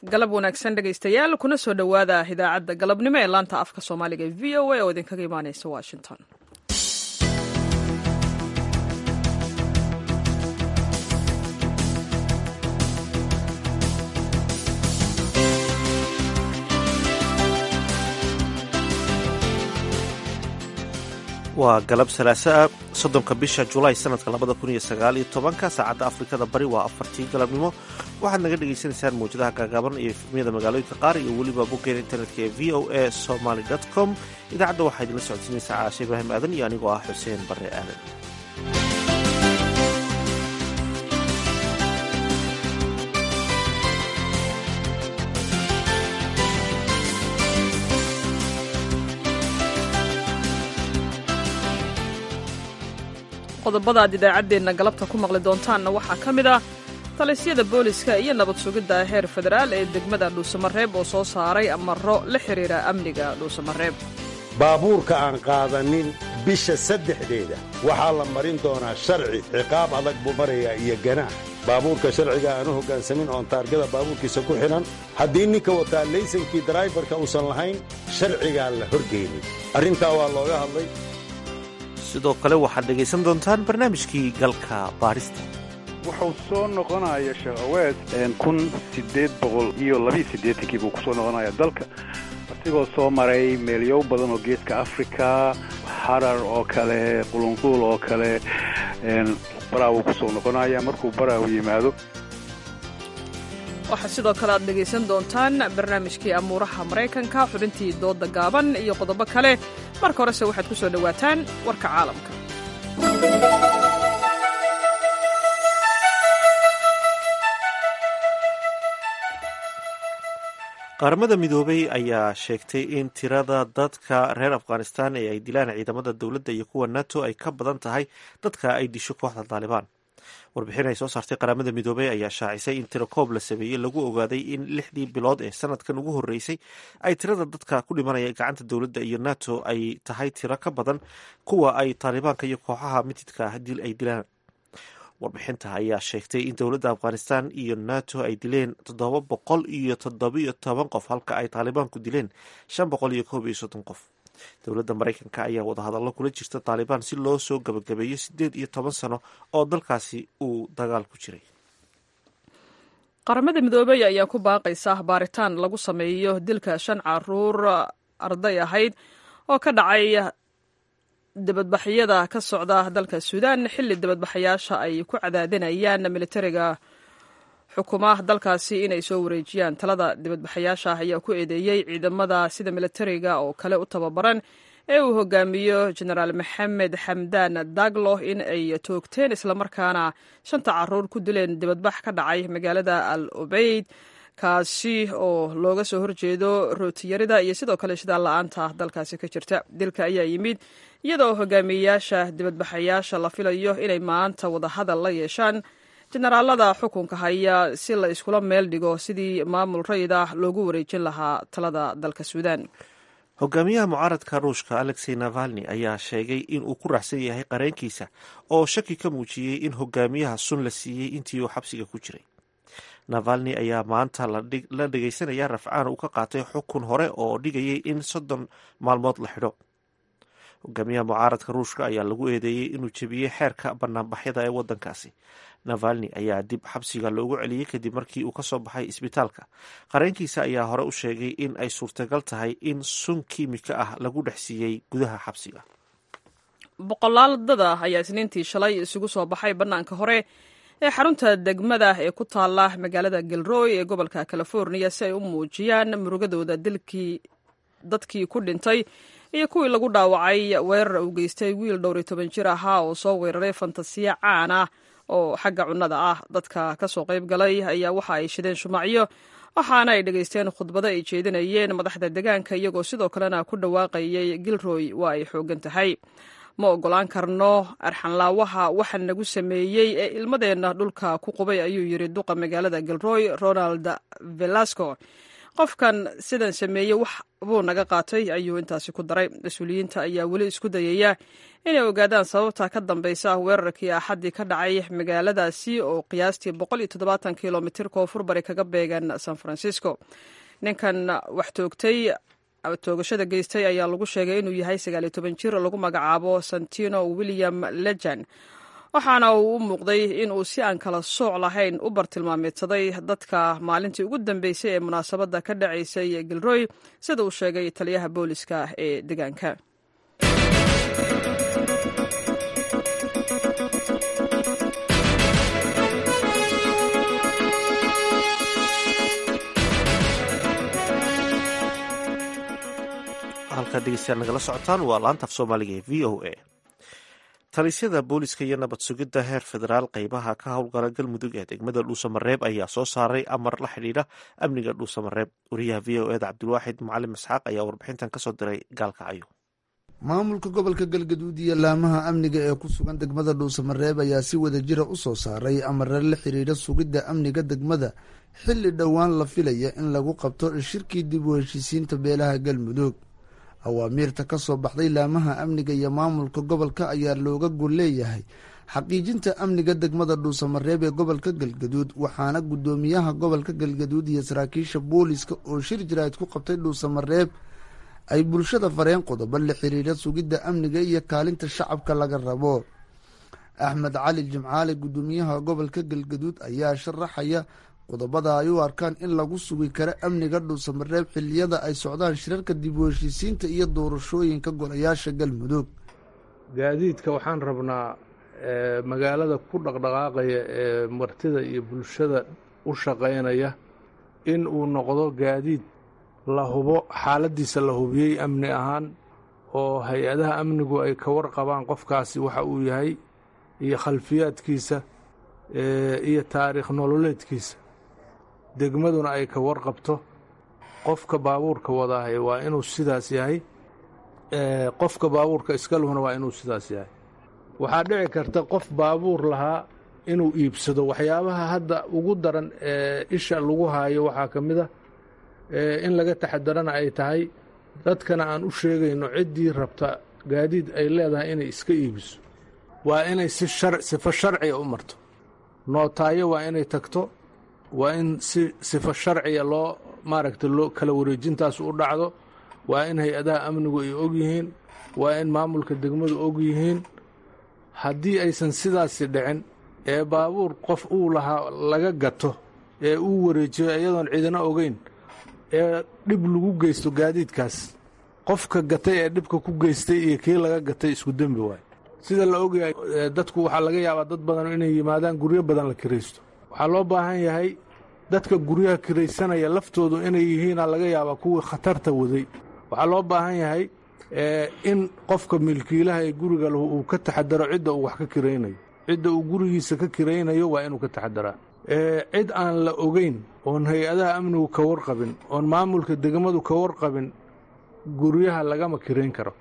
galab wanaagsan dhegaystayaal kuna soo dhowaada idaacadda galabnimo ee laanta afka soomaaliga ee v o a oo idinkaga imaanaysa washington. waa galab salaasaa 30 bisha julaay sanadka 2019 saacadda afrikada bari waa 4tii galabnimo. waxaad naga dhegaysanaysaan mawjadaha gaagaaban iyo efmiyada magaalooyinka qaar iyo weliba boggeena internetka ee v o a somaly com. idaacadda waxaa idinla socodsiinaysaa caashe ibraahim aadan iyo anigoo ah xuseen barre aadan. qodobada aad idaacaddeenna galabta ku maqli doontaanna waxaa ka mid ah talisyada booliska iyo nabad sugidda heer federaal ee degmada dhuusamareeb oo soo saaray amaro la xidhiira amniga dhuusamareeb. baabuurka aan qaadanin bisha 3deeda waxaa la marin doonaa sharci ciqaab adag buu marayaa iyo ganaax. baabuurka sharciga aan u hoggaansamin oon taargada baabuurkiisa ku xidhan haddii ninka wataa laysankii darayfarka uusan lahayn sharcigaan la horgeynin. arrintaa waa looga hadlay. sidoo kale waxaad dhegaysan doontaan barnaamijkii galka baarista. wuxuu soo noqonaya sheekh aweed 1882 buu ku soo noqonaya dalka asigoo soo maray meelyow badan oo geeska afrika, harar oo kale, qulunquul oo kale. baraawu ku soo noqonaya markuu baraawu yimaado. waxaa sidoo kale aad dhegaysan doontaan barnaamijkii amuuraha maraykanka, xubintii dooda gaaban iyo qodobo kale. marka horese waxaad ku soo dhowaataan warka caalamka. qaramada midoobay ayaa sheegtay in tirada dadka reer afghanistan ee ay dilaan ciidamada dowladda iyo kuwa nato ay ka badan tahay dadka ay disho kooxda taalibaan. warbixin ay soo saartay qaramada midoobey ayaa shaacisay in tiro koob la sameeyey lagu ogaaday in 6dii bilood ee sanadkan ugu horreysay ay tirada dadka ku dhimanaya gacanta dowladda iyo nato ay tahay tiro ka badan kuwa ay taalibaanka iyo kooxaha mitidka dil ay dilaan. warbixinta ayaa sheegtay in dowladda afghanistan iyo nato ay dileen 717 qof halka ay taalibaanku dileen 531 qof. dowladda maraykanka ayaa wadahadallo kula jirta taalibaan si loo soo gabagabeeyo 18 sano oo dalkaasi uu dagaal ku jiray. qaramada midoobey ayaa ku baaqaysa baaritaan lagu sameeyo dilka 5 caruur arday ahayd oo ka dhacay dibadbaxyada ka socda dalka suudaan xilli dibadbaxayaasha ay ku cadaadinayaan militariga xukuma dalkaasi inay soo wareejiyaan talada. dibadbaxayaasha ayaa ku eedeeyey ciidamada sida militariga oo kale u tababaran ee uu hogaamiyo jenaraal maxamed xamdaan daglo in ay toogteen islamarkaana 5 caruur ku dileen dibadbax ka dhacay magaalada al ubeyd kaasi oo looga soo horjeedo rootiyarida iyo sidoo kale shidaal la-aanta dalkaasi ka jirta. dilka ayaa yimid iyadoo hogaamiyeyaasha dibadbaxayaasha la filayo inay maanta wadahadal la yeeshaan jenaraalada xukunka haya si la iskula meel dhigo sidii maamul rayid ah loogu wareejin lahaa talada dalka suudaan. hogaamiyaha mucaaradka ruushka alexey navalni ayaa sheegay in uu ku raacsan yahay qareenkiisa oo shaki ka muujiyey in hogaamiyaha sun la siiyey intii uu xabsiga ku jiray. navalni ayaa maanta la dhegaysanaya rafcaan uu ka qaatay xukun hore oo dhigayay in 30 maalmood la xidho. hogaamiyaha mucaaradka ruushka ayaa lagu eedeeyey inuu jebiyey xeerka banaanbaxyada ee waddankaasi. navalni ayaa dib xabsiga loogu celiyey kadib markii uu ka soo baxay isbitaalka. qareenkiisa ayaa hore u sheegay in ay suurtagal tahay in sun kiimika ah lagu dhex siiyey gudaha xabsiga. boqolaal dada ayaa isniintii shalay isugu soo baxay bannaanka hore ee xarunta degmada ee ku taala magaalada galroy ee gobolka california si ay u muujiyaan murugadooda dilkii dadkii ku dhintay iyo kuwii lagu dhaawacay weerar uu geystay wiil 12 jir ahaa oo soo weeraray fantasiya caan ah oo xagga cunnada ah. dadka ka soo qayb galay ayaa waxa ay shideen shumacyo waxaana ay dhegaysteen khudbado ay jeedinayeen madaxda deegaanka iyagoo sidoo kalena ku dhawaaqayay gilroy waa ay xoogan tahay. ma oggolaan karno arxanlaawaha waxa nagu sameeyey ee ilmadeenna dhulka ku qubay ayuu yidhi duqa magaalada gilroy ronald velasco qofkan sidan sameeyey wax buu naga qaatay ayuu intaasi ku daray. mas-uuliyiinta ayaa weli isku dayaya inay ogaadaan sababta ka dambeysa weerarkii axaddii ka dhacay magaaladaasi oo qiyaastii 170 kilomitir koonfur bari kaga beegan san francisco. ninkan wax toogashada geystay ayaa lagu sheegay inuu yahay 19 jir lagu magacaabo Santino William Lejan, waxaana uu u muuqday inuu si aan kala sooc lahayn u bartilmaameedsaday dadka maalintii ugu dambeysay ee munaasabadda ka dhacaysay Gilroy, sida uu sheegay taliyaha booliska ee deegaanka. halkaad dhegeystayaal nagala socotaan waa laanta af soomaaliga ee v o a. talisyada booliska iyo nabad sugidda heer federaal qeybaha ka howlgala galmudug ee degmada dhuusamareeb ayaa soo saaray amar la xidhiidha amniga dhuusamareeb. wariyaha v o eda cabdilwaaxid macalin isxaaq ayaa warbixintan kasoo diray gaalkacyo. maamulka gobolka galgaduud iyo laamaha amniga ee ku sugan degmada dhuusamareeb ayaa si wada jira u soo saaray amare la xidhiidha sugidda amniga degmada xilli dhowaan la filaya in lagu qabto shirkii dib u heshiisiinta beelaha galmudug. awaamiirta ka soo baxday laamaha amniga iyo maamulka gobolka ayaa looga gol leeyahay xaqiijinta amniga degmada dhuusamareeb ee gobolka galgaduud, waxaana guddoomiyaha gobolka galgaduud iyo saraakiisha booliska oo shir jiraad ku qabtay dhuusamareeb ay bulshada fareen qodobo la xiriira sugidda amniga iyo kaalinta shacabka laga rabo. axmed cali jimcaale guddoomiyaha gobolka galgaduud ayaa sharaxaya qodobada ay u arkaan in lagu sugi karo amniga dhuusamareeb xilliyada ay socdaan shirarka dib u heshiisiinta iyo doorashooyinka golayaasha galmudug. gaadiidka waxaan rabnaa magaalada ku dhaqdhaqaaqaya ee martida iyo bulshada u shaqaynaya in uu noqdo gaadiid la hubo xaaladiisa la hubiyey amni ahaan, oo hay-adaha amnigu ay ka warqabaan qofkaasi waxa uu yahay iyo khalfiyaadkiisa iyo taariikh nololeedkiisa. degmaduna ay ka warqabto qofka baabuurka wadaahay waa inuu sidaas yahay, qofka baabuurka iskaluhuna waa inuu sidaas yahay. waxaa dhici karta qof baabuur lahaa inuu iibsado. waxyaabaha hadda ugu daran ee isha lagu haayo waxaa ka mid a in laga taxadarana ay tahay dadkana aan u sheegayno ciddii rabta gaadiid ay leedahay inay iska iibiso waa inay sifo sharciga u marto. nootaayo waa inay tagto, waa in si sifo sharciga loo loo kala wareejintaas u dhacdo, waa in hay-adaha amnigu ay og yihiin, waa in maamulka degmadu og yihiin. haddii aysan sidaasi dhicin ee baabuur qof uu lahaa laga gato ee uu wareejiyo iyadoon cidina ogeyn ee dhib lagu geysto gaadiidkaas, qofka gatay ee dhibka ku geystay iyo kii laga gatay isku dembi waay. sida la ogyahay dadku waxaa laga yaabaa dad badan inay yimaadaan guryo badan la kiraysto. waxaa loo baahan yahay dadka guryaha kiraysanaya laftoodu inay yihiina laga yaabaa kuwii khatarta waday. waxaa loo baahan yahay in qofka milkiilaha ee guriga lahu uu ka taxadaro cidda uu wax ka kiraynayo. cidda uu gurigiisa ka kiraynayo waa inuu ka taxadaraa. cid aan la ogeyn oon hay-adaha amnigu ka warqabin, oon maamulka degmadu ka warqabin, guryaha lagama kirayn karo.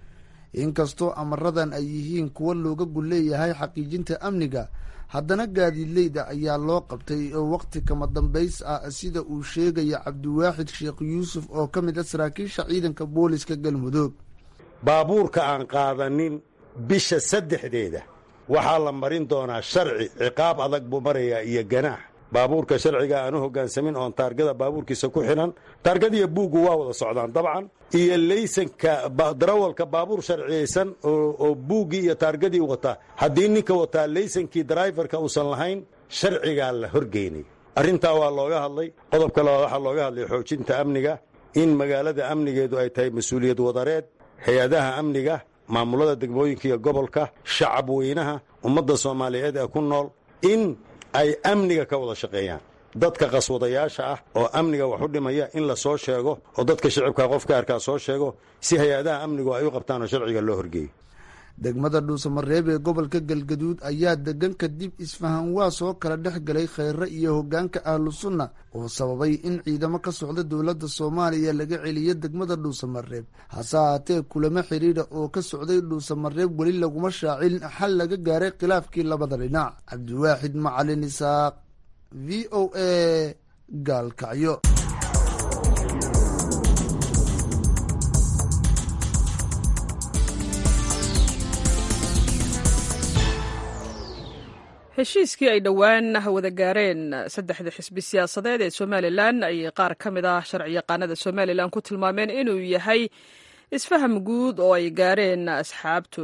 inkastoo amaradan ay yihiin kuwo looga gol leeyahay xaqiijinta amniga, haddana gaadiidleyda ayaa loo qabtay oo waqti kama dambays ah, sida uu sheegaya cabdiwaaxid sheekh yuusuf oo ka mid a saraakiisha ciidanka booliska galmudug. baabuurka aan qaadanin bisha 3 waxaa la marin doonaa sharci, ciqaab adag buu marayaa iyo ganaax. baabuurka sharciga aan u hoggaansamin oon taargada baabuurkiisa ku xidhan, taargadiiyo buuggu waa wada socdaan dabcan, iyo laysanka darawalka baabuur sharciyaysan oo buuggii iyo taargadii wata, haddii ninka wataa laysankii darayfarka uusan lahayn, sharcigaa la horgeynay. arrintaa waa looga hadlay. qodobka labaad waxaa looga hadlay xoojinta amniga, in magaalada amnigeedu ay tahay mas-uuliyad wadareed, hay-adaha amniga, maamulada degmooyinka iyo gobolka, shacab weynaha, ummadda soomaaliyeed ee ku nool, in ay amniga ka wada shaqeeyaan. dadka qaswadayaasha ah oo amniga wax u dhimaya in la soo sheego, oo dadka shicibka qofka arkaa soo sheego, si hay-adaha amnigu ay u qabtaan oo sharciga loo horgeeyo. degmada dhuusamareeb ee gobolka galgaduud ayaa degan kadib isfahan waa soo kala dhex galay kheyre iyo hoggaanka ahlu sunna oo sababay in ciidamo ka socda dowladda soomaaliya laga celiyo degmada dhuusamareeb. hase haatee kulamo xidhiidha oo ka socday dhuusamareeb weli laguma shaacin xal laga gaaray khilaafkii labada dhinac. cabdiwaaxid macalin isaaq, v o a, gaalkacyo. heshiiskii ay dhowaan wada gaareen saddexda xisbi siyaasadeed ee somalilan ayay qaar ka mid ah sharciyaqaanada somalilan ku tilmaameen inuu yahay isfaham guud oo ay gaareen asxaabtu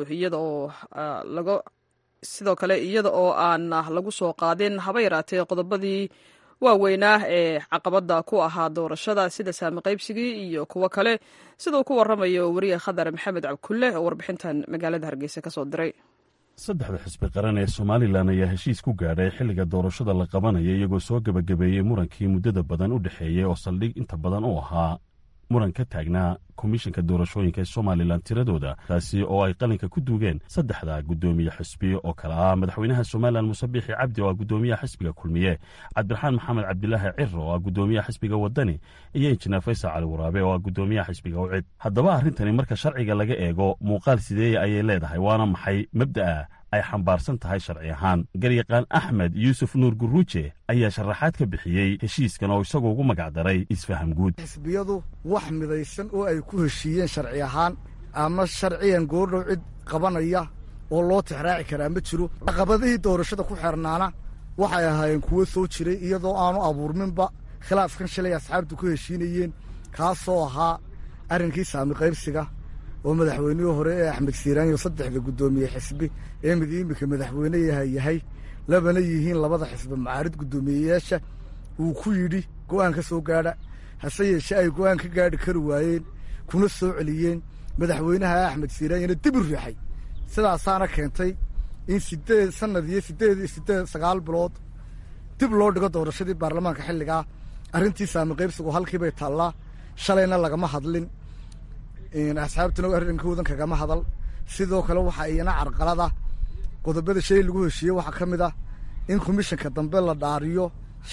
sidoo kale iyada oo aan lagu soo qaadin haba yaraatee qodobadii waaweynaa ee caqabada ku ahaa doorashada sida saami qaybsigii iyo kuwo kale sida uu ku waramayo wariye khadar maxamed cabkulle oo warbixintan magaalada hargeysa ka soo diray. saddexda xisbi qaran ee somalilan ayaa heshiis ku gaadhay xilliga doorashada la qabanaya iyagoo soo gebagabeeyey murankii muddada badan u dhexeeyey oo saldhig inta badan u ahaa muran ka taagnaa komishanka doorashooyinka ee somalilan tiradooda taasi oo ay qalinka ku duugeen saddexda guddoomiye xisbi oo kale ah madaxweynaha somalilan muuse biixi cabdi oo ah guddoomiyaha xisbiga kulmiye, cabdiraxmaan maxamed cabdilaahi ciro oo ah guddoomiyaha xisbiga wadani, iyo injineer faysal cali waraabe oo ah guddoomiyaha xisbiga ucid. haddaba arrintani marka sharciga laga eego muuqaal sideeya ayay leedahay, waana maxay mabda'a ay xambaarsan tahay sharci ahaan? garyaqaan axmed yuusuf nuur guruuje ayaa sharaxaad ka bixiyey heshiiskan oo isagoo ugu magacdaray isfaham guud. xisbiyadu wax midaysan oo ay ku heshiiyeen sharci ahaan ama sharciyan goordhow cid qabanaya oo loo tixraaci karaa ma jiro. caqabadihii doorashada ku xeernaana waxay ahaayeen kuwo soo jiray iyadoo aanu abuurminba khilaafkan shalay asxaabtu ku heshiinayeen, kaasoo ahaa arrinkii saami qaybsiga oo madaxweynihii hore ee axmed siiraan iyo saddexda guddoomiye xisbi ee mid imika madaxweyne yahay labana yihiin labada xisbi macaarid guddoomiyeyaasha uu ku yidhi go'aan ka soo gaadha, hase yeeshee ay go'aan ka gaadhi kari waayeen kuna soo celiyeen madaxweynaha axmed siiraanyana dib u riixay. sidaasaana keentay in sanad iyo 9 bilood dib loo dhigo doorashadii baarlamaanka xilligaa. arrintii saami qaybsigu halkiibay taallaa, shalayna lagama hadlin, asxaabtuna arrinkoodan kagama hadal. sidoo kale waxa iyana carqalada qodobada shay lagu heshiiyey waxaa ka mid ah in komishanka dambe la dhaariyo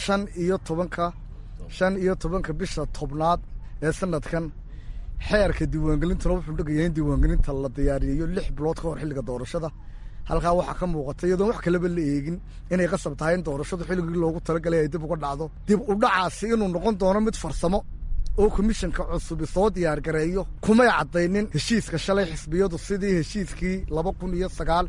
15 bisha tobnaad ee sanadkan. xeerka diiwaangelintuna wuxuu dhagayaa in diiwaangelinta la diyaariyo 6 bilood ka hor xilliga doorashada. halkaa waxaa ka muuqata iyadoon wax kaleba la eegin inay qasab tahay in doorashadu xilligii loogu talagalay ay dib uga dhacdo. dib u dhacaasi inuu noqon doono mid farsamo oo komishanka cusubi soo diyaar gareeyo kumay caddaynin heshiiska shalay xisbiyadu sidii heshiiskii 2009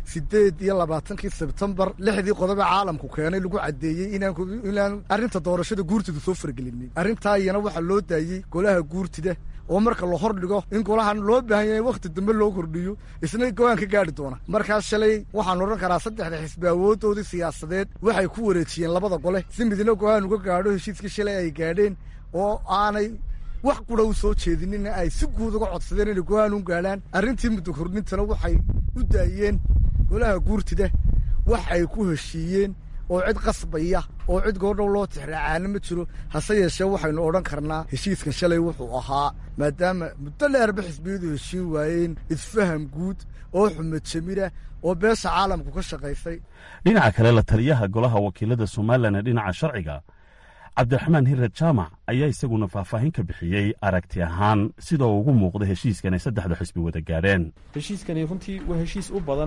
28 sebtembar 6 qodobe caalamku keenay lagu caddeeyey inaan arrinta doorashada guurtida soo fargelinin. arrintaa iyana waxaa loo daayey golaha guurtida oo marka la hordhigo in golahan loo baahan yahay wakhti dambe loo kordhiyo isna go'aan ka gaadhi doona. markaas shalay waxaan odhan karaa saddexda xisbi awooddoodii siyaasadeed waxay ku wareejiyeen labada gole si midna go'aan uga gaadho heshiiskii shalay ay gaadheen oo aanay wax qura u soo jeedinin ay si guud uga codsadeen inay go'aan u gaadhaan. arrintii muddo kordhintana waxay u daayeen golaha guurtida wax ay ku heshiiyeen oo cid qasbaya oo cid goordhow loo tixraacaana ma jiro. hase yeeshee waxaynu odhan karnaa heshiiskan shalay wuxuu ahaa maadaama muddo dheerba xisbiyadu heshiin waayeen isfaham guud oo xumad jamira oo beesha caalamku ka shaqaysay. dhinaca kale la taliyaha golaha wakiilada somalilan ee dhinaca sharciga cabdiraxmaan hirad jaamac ayaa isaguna faahfaahin ka bixiyey aragti ahaan sida uu ugu muuqda heshiiskan ay saddexda xisbi wada gaadheen. heshiiskani runtii waa heshiis u badan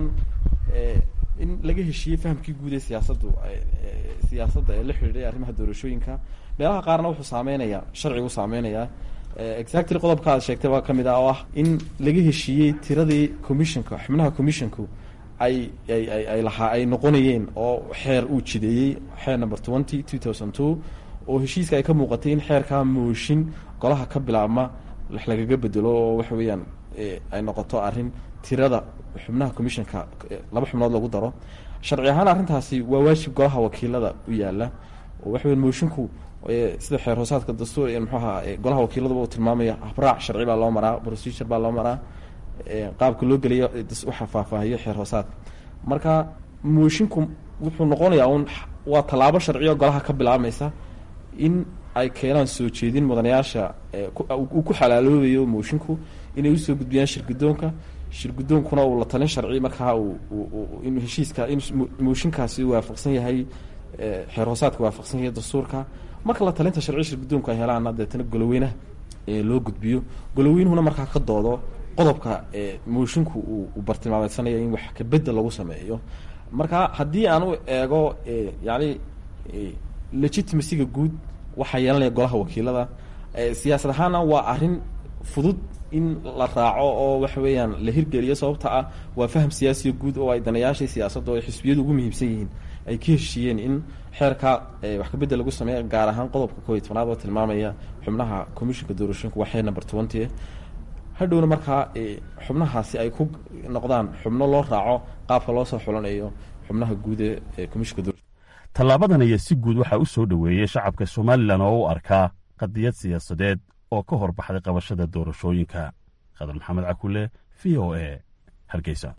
in laga heshiiyey fahamkii guud ee siyaasadda ee la xidhiidhay arrimaha doorashooyinka. meelaha qaarna wuxuu saameynayaa sharcigu saameynayaa exactly qodobka aad sheegtay baa ka mid ah oo ah in laga heshiiyey tiradii commissionka xubnaha commissionku ay lahaa ay noqonayeen oo xeer uu jideeyey xeer number 20 oo heshiiska ay ka muuqatay in xeerkaa mooshin golaha ka bilaabma lagaga bedelo oo waxa weeyaan ay noqoto arrin tirada xubnaha commissionka 2 xubnood lagu daro. sharci ahaan arrintaasi waa waajib golaha wakiilada u yaala oo waxa weeyaan moshinku sida xeer hoosaadka dastuur ee muxuu ahaa golaha wakiilada uu tilmaamaya habraac sharci baa loo maraa, procedure baa loo maraa, qaabka loo geliyo waxa faahfaahiyo xeer hoosaadka. marka moshinku wuxuu noqonayaa waa tallaabo sharci oo golaha ka bilaabmaysa in ay keenaan soo jeedin mudanayaasha uu ku xalaaloobayo moshinku inay u soo gudbiyaan shirgudoonkuna uu la talin sharci markaa inuu heshiiska in mooshinkaasi waafaqsan yahay xeer hoosaadka waafaqsan yahay dastuurka. marka la talinta sharci shirgudoonku ay helaana deetana goloweynaha loo gudbiyo, goloweynuhuna markaa ka doodo qodobka moshinku uu bartilmaameedsanaya in wax ka bedel lagu sameeyo. marka haddii aan u eego yani legitimacyga guud waxaa yeelanaya golaha wakiilada siyaasad ahaana waa arrin fudud in la raaco oo waxa weeyaan la hirgeliyo sababta ah waa faham siyaasiya guud oo ay danayaashii siyaasadda oo ay xisbiyadu ugu muhiimsan yihiin ay ka heshiiyeen in xeerka wax ka bedel lagu sameeyo gaar ahaan qodobka 11 oo tilmaamaya xubnaha komishinka doorashooyinka waa xeer number 20 hadhowna markaa xubnahaasi ay ku noqdaan xubno loo raaco qaabka loo soo xulanayo xubnaha guud ee komishinka doorashooyinka. tallaabadan ayaa si guud waxaa u soo dhoweeyey shacabka somalilan oo u arkaa qadiyad siyaasadeed oo ka hor baxday qabashada doorashooyinka. Khadar Maxamed Cakule, VOA, Hargeysa.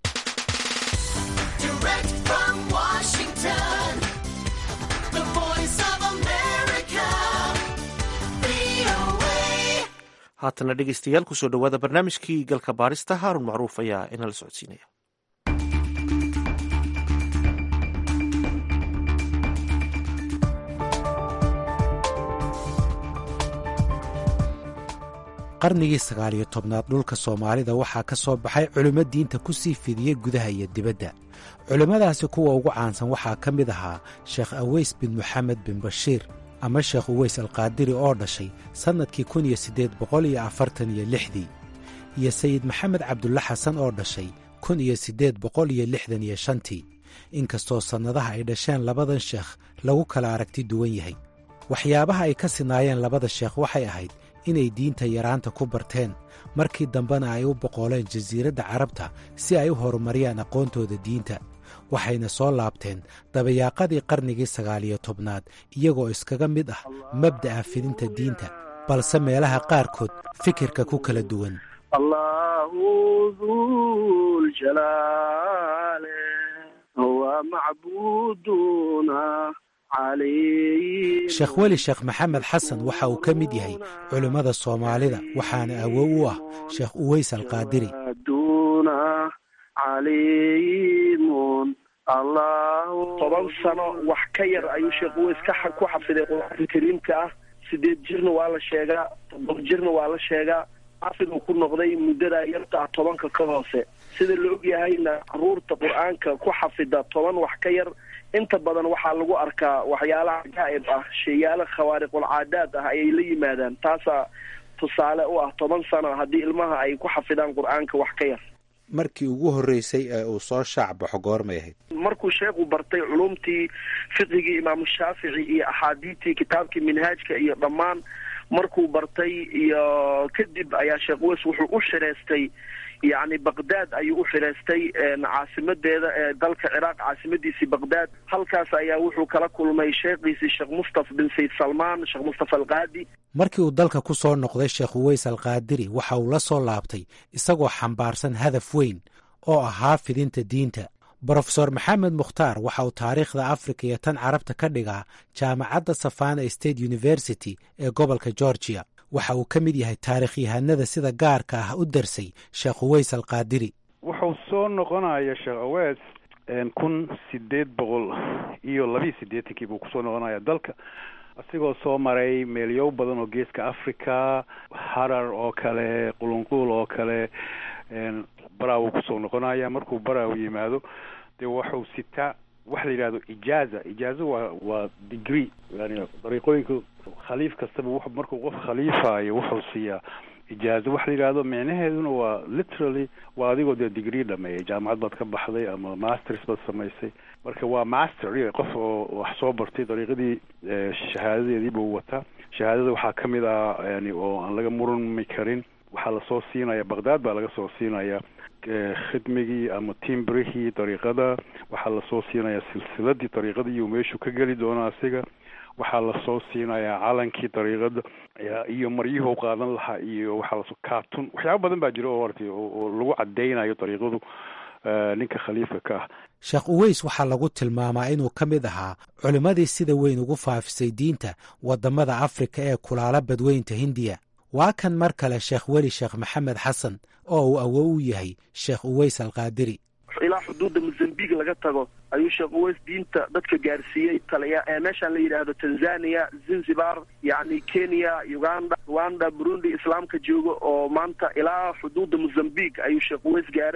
haatana dhegeystayaal kusoo dhowaada barnaamijkii galka baarista. Haarun Macruuf ayaa inala socodsiinaya. qarnigii 19aad dhulka soomaalida waxaa ka soo baxay culimo diinta ku sii fidiyey gudaha iyo dibadda. culimmadaasi kuwa ugu caansan waxaa ka mid ahaa sheekh aweys bin moxamed bin bashiir ama sheekh uweys alqaadiri oo dhashay sannadkii 1846 iyo sayid maxamed cabdulla xasan oo dhashay 1865 inkastoo sannadaha ay dhasheen labadan sheekh lagu kala aragti duwan yahay. waxyaabaha ay ka sinaayeen labada sheekh waxay ahayd inay diinta yaraanta ku barteen markii dambena ay u boqooleen jasiiradda carabta si ay u horumariyaan aqoontooda diinta. waxayna soo laabteen dabayaaqadii qarnigii 19aad iyagoo iskaga mid ah mabda'a fidinta diinta balse meelaha qaarkood fikirka ku kala duwan. allahu dhul jalaale huwa macbuuduna. sheekh weli sheekh maxamed xasan waxa uu ka mid yahay culimmada soomaalida waxaana awow u ah sheekh uweys alqaadiri. 10 sano wax ka yar ayuu sheekh uweys ku xafiday qur-aanka kariimka ah. 8 jirna waa la sheegaa, 7 jirna waa la sheegaa. xafiduu ku noqday muddada yarta 10 ka hoose. sida la og yahayna caruurta qur-aanka ku xafida 10 wax ka yar inta badan waxaa lagu arkaa waxyaalaha cajaa'ib ah, sheeyaala khawaariqul caadaad ah ayay la yimaadaan. taasaa tusaale u ah 10 sano haddii ilmaha ay ku xafidaan qur-aanka wax ka yar. markii ugu horreysay ee uu soo shaac baxo goormay ahayd? markuu sheekhu bartay culumtii fiqigii imaamu shaafici iyo axaadiidtii kitaabkii minhaajka iyo dhammaan markuu bartay iyo kadib ayaa sheekh uweys wuxuu u xireystay yacni baqdaad ayuu u xireystay caasimadeeda ee dalka ciraaq caasimadiisii baqdaad. halkaas ayaa wuxuu kala kulmay sheekhiisii sheekh mustafa bin sayd salmaan, sheekh mustafa alqaadi. markii uu dalka ku soo noqday sheekh uweys alqaadiri waxa uu la soo laabtay isagoo xambaarsan hadaf weyn oo ahaa fidinta diinta. brofesor maxamed mukhtaar waxa uu taariikhda afrika iyo tan carabta ka dhigaa jaamacadda savana state university ee gobolka georgia. waxa uu ka mid yahay taarikhyahanada sida gaarka ah u darsay sheekh uweys alqaadiri. wuxuu soo noqonaya sheekh uweys 1882 buu kusoo noqonaya dalka asigoo soo maray meelyow badan oo geeska africa, harar oo kale, qulunquul oo kale. baraawu kusoo noqonaya. markuu baraawu yimaado dee wuxuu sitaa wax la yidhahdo ijaaza waa degree, yani dariiqooyinka khaliif kastaba markuu qof khaliifayo wuxuu siiyaa ijaaza wax la yidhahdo. micnaheeduna waa literally waa adigoo dee degree dhameeyay, jaamacad baad ka baxday ama masters baad samaysay. marka waa master qof oo wax soo bartay dariiqadii shahaadadeedii buu wataa. shahaadada waxaa ka mid ah yani oo aan laga murmi karin. waxaa lasoo siinaya baqdaad baa laga soo siinaya khidmigii ama timbrihii dariiqada. waxaa lasoo siinaya silsiladii dariiqadii iyo meeshuu ka geli doono asiga. waxaa lasoo siinayaa calankii dariiqada iyo maryuhu qaadan lahaa iyo waxaa lasoo kaatun. waxyaaba badan baa jira oo oo lagu cadaynayo dariiqadu ninka khaliifka ka ah. sheekh uweys waxaa lagu tilmaamaa inuu ka mid ahaa culimmadii sida weyn ugu faafisay diinta waddamada afrika ee kulaala badweynta hindiya. waa kan mar kale sheekh weli sheekh maxamed xasan oo uu awow u yahay sheekh uweys alqaadiri. ilaa xuduudda mozambique laga tago ayuu sheekh uweys diinta dadka gaarsiiyey meeshaan la yidhaahdo tanzania, zanzibar, yacni kenya, uganda, rwanda, burundi islaamka joogo oo maanta ilaa xuduudda mozambique ayuu sheekh uweys gaaray.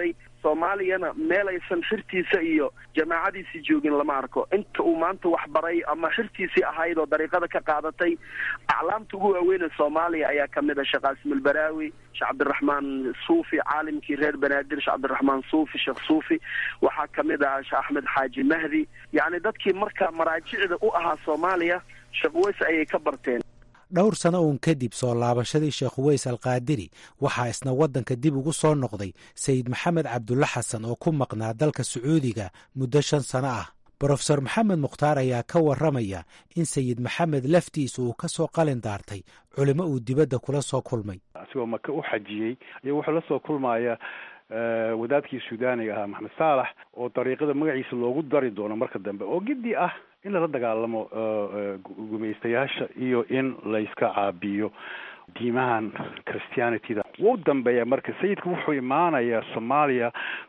soomaaliyana meel aysan xirtiisa iyo jamaacadiisii joogin lama arko. inta uu maanta wax baray ama xirtiisii ahayd oo dariiqada ka qaadatay aclaamta ugu waaweyn soomaaliya ayaa kamid ah sheekh qaasim albaraawi, sheekh cabdiraxmaan suufi, caalimkii reer banaadir sheekh cabdiraxmaan suufi, sheekh suufi, waxaa kamid ah sheekh axmed xaaji mahdi. yacni dadkii marka maraajicda u ahaa soomaaliya sheekh uways ayay ka barteen. dhowr sano uun kadib soo laabashadii sheekh uways alqaadiri waxaa isna waddanka dib ugu soo noqday sayid maxamed cabdulla xasan oo ku maqnaa dalka sacuudiga muddo 5 sano ah. brofesor maxamed mukhtaar ayaa ka warramaya in sayid maxamed laftiisa uu ka soo qalin daartay culimo uu dibadda kula soo kulmay. asigoo maka u xajiyey iyo wuxuu la soo kulmaya wadaadkii suudaaniga ahaa maxamed saalax oo dariiqada magaciisa loogu dari doono marka dambe oo giddi ah in lala dagaalamo gumaystayaasha iyo in layska caabiyo diimahan christianityda. wuu dambeeya marka sayidku wuxuu imaanayaa soomaaliya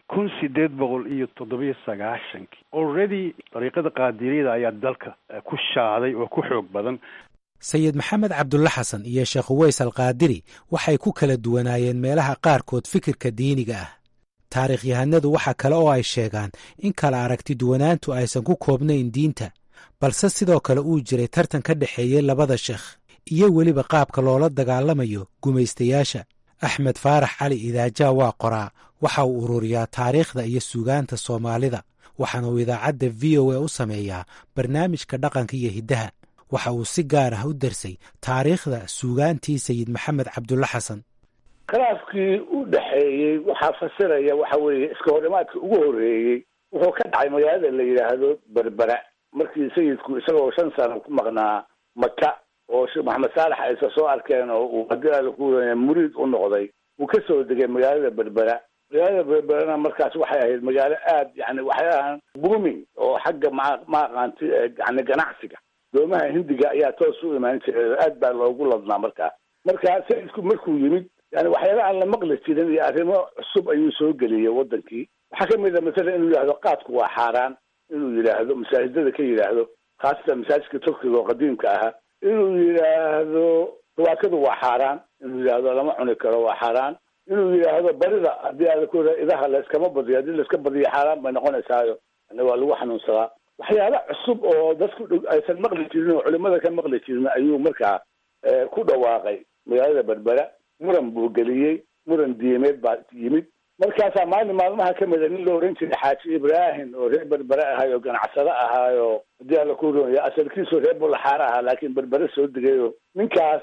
1897 already dariiqada qaadiriyada ayaa dalka ku shaaday oo ku xoog badan. sayid maxamed cabdulla xasan iyo sheekh uways alqaadiri waxay ku kala duwanaayeen meelaha qaarkood fikirka diiniga ah. taariikhyahanadu waxa kale oo ay sheegaan in kala aragti duwanaantu aysan ku koobnayn diinta, balse sidoo kale uu jiray tartan ka dhexeeyey labada sheekh iyo weliba qaabka loola dagaalamayo gumaystayaasha. axmed faarax cali idaajaa waa qoraa, waxa uu ururiyaa taariikhda iyo suugaanta soomaalida, waxaana uu idaacadda v o a u sameeyaa barnaamijka dhaqanka iyo hiddaha. waxa uu si gaar ah u darsay taariikhda suugaantii sayid maxamed cabdulla xasan. khilaafkii u dhexeeyey waxaa fasiraya waxa weeye iska horimaadka ugu horreeyey wuxuu ka dhacay magaalada la yidhaahdo berbera markii sayidku isagoo 5 sano ku maqnaa maka oo sheekh maxamed saalax aysa soo arkeen oo uu hadii ku muriid u noqday uu ka soo degay magaalada berbera. magaalada berberana markaas waxay ahayd magaalo aad yani waxay ahaan booming oo xagga maaqaanti yani ganacsiga doomaha hindiga ayaa toos u imaan jiray, aad baa loogu ladnaa markaa. sayidku markuu yimid yani waxyaala aan la maqli jirin iyo arrimo cusub ayuu soo geliyey wadankii. waxaa kamid a masalan inuu yidhaahdo qaadku waa xaaraan, inuu yidhaahdo masaajidada ka yidhaahdo khaasatan masaajidka turkiga oo qadiimka ahaa, inuu yidhaahdo tawaakadu waa xaaraan, inuu yidhaahdo lama cuni karo waa xaaraan, inuu yidhaahdo barida haddii aada ku idaha layskama badiyo, haddii layska badiyo xaaraan bay noqonaysaayo yani waa lagu xanuunsadaa. waxyaala cusub oo dadku aysan maqli jirin oo culimada ka maqli jirin ayuu markaa ku dhawaaqay magaalada berbera. muran buu geliyey, muran diimeed baa yimid. markaasaa maalmaha ka mida nin la oran jiray xaaji ibraahim oo reer berbere ahay oo ganacsado ahaayo haddii alla ku roonaya asalkiisu reer bulaxaar ahaa laakiin berbere soo degayo ninkaasaa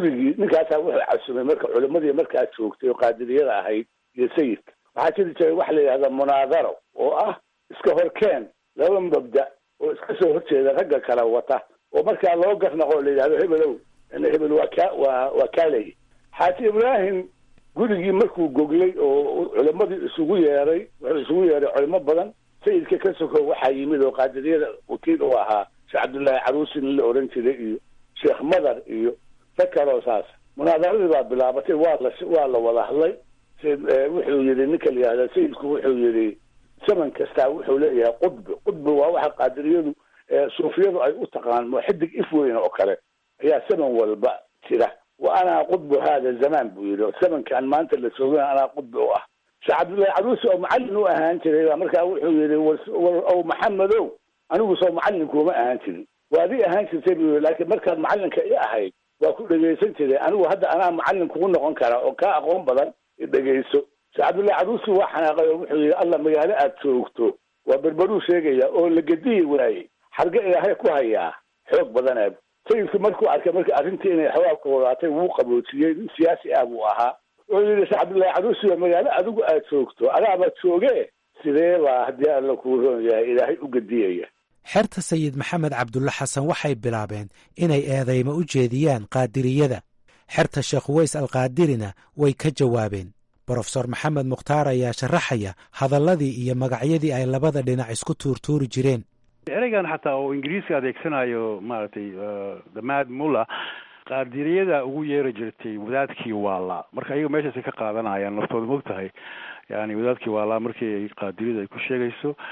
wuxuu casumay marka culimadii markaa joogtay oo qaadiriyada ahayd iyo sayidka. waxaa jiri jiray waxa la yidhahda munaadaro oo ah iska horkeen laba mabda oo iska soo horjeeda ragga kala wata oo markaa loo garnaqo la yidhahdo hebelow hebel waa kaalay. xaaji ibraahim gurigii markuu goglay oo culimadii isugu yeeray culimo badan. sayidka ka soko waxaa yimid oo qaadiriyada wakiil u ahaa sheekh cabdullaahi caruusi nin la oran jiray iyo sheekh madar iyo rag kaloo saas. munaadaradii baa bilaabatay, waa la wada hadlay. wuxuu yidhi ninka la yihahda sayidku wuxuu yidhi zaman kastaa wuxuu leeyahay qudbi waa waxa qaadiriyadu suufiyadu ay u taqaan xidig if weyn oo kale ayaa zaman walba jira. wa anaa qudbu hada zaman buu yidhi, zamankan maanta la soogana anaa qudbi u ah. sheekh cabdullaahi caruusi oo macallin u ahaan jiray baa markaa wuxuu yidhi ow maxamedow anigu soo macallinkuuma ahaan jirin, waadii ahaan jirtay buu yidhi, laakiin markaad macallinka i ahayd waa ku dhegaysan jiray, anigu hadda anaa macallin kugu noqon kara oo kaa aqoon badan dhegayso. sheekh cabdullaahi caruusi waa xanaaqay oo wuxuu yidhi alla magaalo aad joogto waa berberuu sheegaya oo la gediyi waayey xarge ilaahay ku hayaa xoog badanaa. sayidku markuu arkay marka arrintii inay xawaabka wadaatay wuu qaboojiyey, nin siyaasi ah buu ahaa. wuxuu yidhi sheekh cabdullaahi caruusi waa magaalo adigu aad joogto adaaba jooge sidee baa haddii alla kuu roon yahay ilaahay u gediyaya. xerta sayid maxamed cabdulla xasan waxay bilaabeen inay eedaymo u jeediyaan qaadiriyada. xerta sheekh uways alqaadirina way ka jawaabeen. brofesor maxamed mukhtaar ayaa sharaxaya hadalladii iyo magacyadii ay labada dhinac isku tuurtuuri jireen. ereygan xataa oo ingiriiska adeegsanayo maaragtay damaad mulla qaadiriyada ugu yeeri jirtay wadaadkii waalaa. marka ayaga meeshaasay ka qaadanayaan naftooda mogtahay yani wadaadkii waalaa markii ay qaadiriyada ay ku sheegayso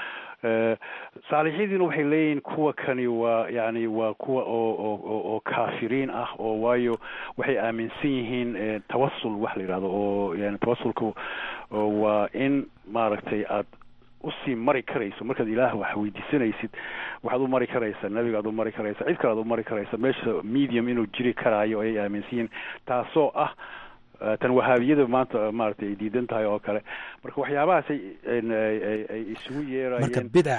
saalixidiina waxay leeyihiin kuwa kani waa yani waa kuwa oo kaafiriin ah oo waayo waxay aaminsan yihiin tawasul wax la yidhahdo oo yani tawasulka waa in maaragtay aad usii mari karayso markaad ilaah wax weydiisanaysid waxaad u mari karaysaa nabigaad u mari karaysaa cid kale aad u mari karaysaa meesha medium inuu jiri karaayo ayay aaminsan yihiin taasoo ah tan wahaabiyada maanta maaragtay ay diidan tahay oo kale marka waxyaabahaas ay isugu yeerayeen marka bidca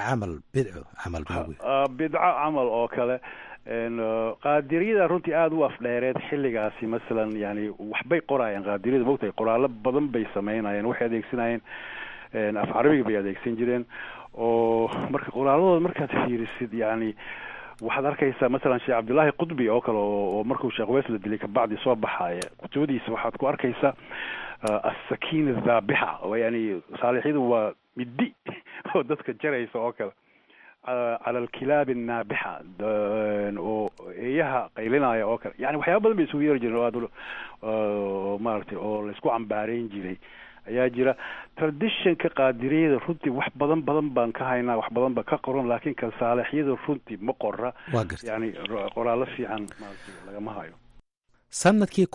camal oo kale qaadiriyada runtii aada u afdheereed xilligaasi masalan yani waxbay qoraayeen qaadiriyada mogtahay qoraallo badan bay sameynayeen waxay adeegsanayeen af carabiga bay adeegsan jireen oo marka qoraaladooda markaad fiirisid yani waxaad arkaysaa masalan sheekh cabdullaahi qudbi oo kale oo markuu sheekh weys la dilay kabacdi soo baxaya kutubadiisa waxaad ku arkaysaa assakiina dhaabixa oo yani saalixyadu waa midi oo dadka jaraysa oo kale cala alkilaab annaabixa oo eeyaha qaylinaya oo kale yani waxyaaba badan bay isugu yeeri jireen oo maaragtay oo laysku cambaareyn jiray ayaa jira traditionka qaadiriyada runtii wax badan baan ka haynaa wax badan ba ka qoran laakiin kan saalixyada runtii ma qora yani qoraallo fiican maaragtay lagama hayo sanadkii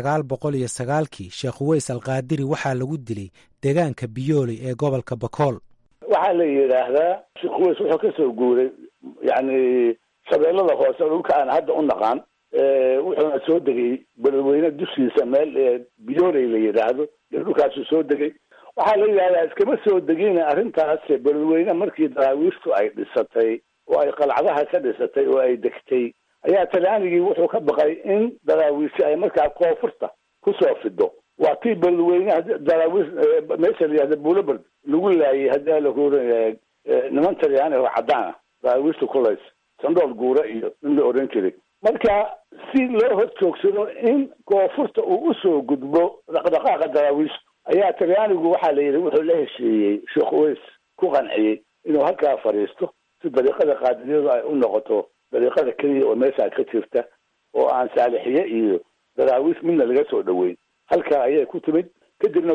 1909 sheekh Uways Alqaadiri waxaa lagu dilay deegaanka Biyooley ee gobolka Bakool waxaa la yiraahdaa sheekh Uways wuxuu ka soo guuray yani shabeellada hoose dhulka aan hadda u naqaan wuxuuna soo degay beledweyne dushiisa meel Biyooley la yiraahdo dhulkaasuu soo degay waxaa la yidhahdaa iskama soo degina arrintaas beledweyne markii daraawiishtu ay dhisatay oo ay qalcadaha ka dhisatay oo ay degtay ayaa talyaanigii wuxuu ka baqay in daraawiishi ay markaa koonfurta kusoo fido waa tii beledweyne daraawiish meesha la yihahda buulaberd lagu laayay haddii la kuoran niman talyaani oo cadaan ah daraawiishta kulays sandhool guura iyo in la oran jiray marka si loo horjoogsado in koonfurta uu usoo gudbo dhaqdhaqaaqa daraawiish ayaa talyaanigu waxaa la yidhi wuxuu la heshiiyey sheekh Uways ku qanciyey inuu halkaa fadhiisto si dariiqada qaadiriyadu ay u noqoto dariiqada keliya oo meeshaa ka jirta oo aan saalixiye iyo daraawiish midna laga soo dhoweyn halkaa ayay ku timid kadibna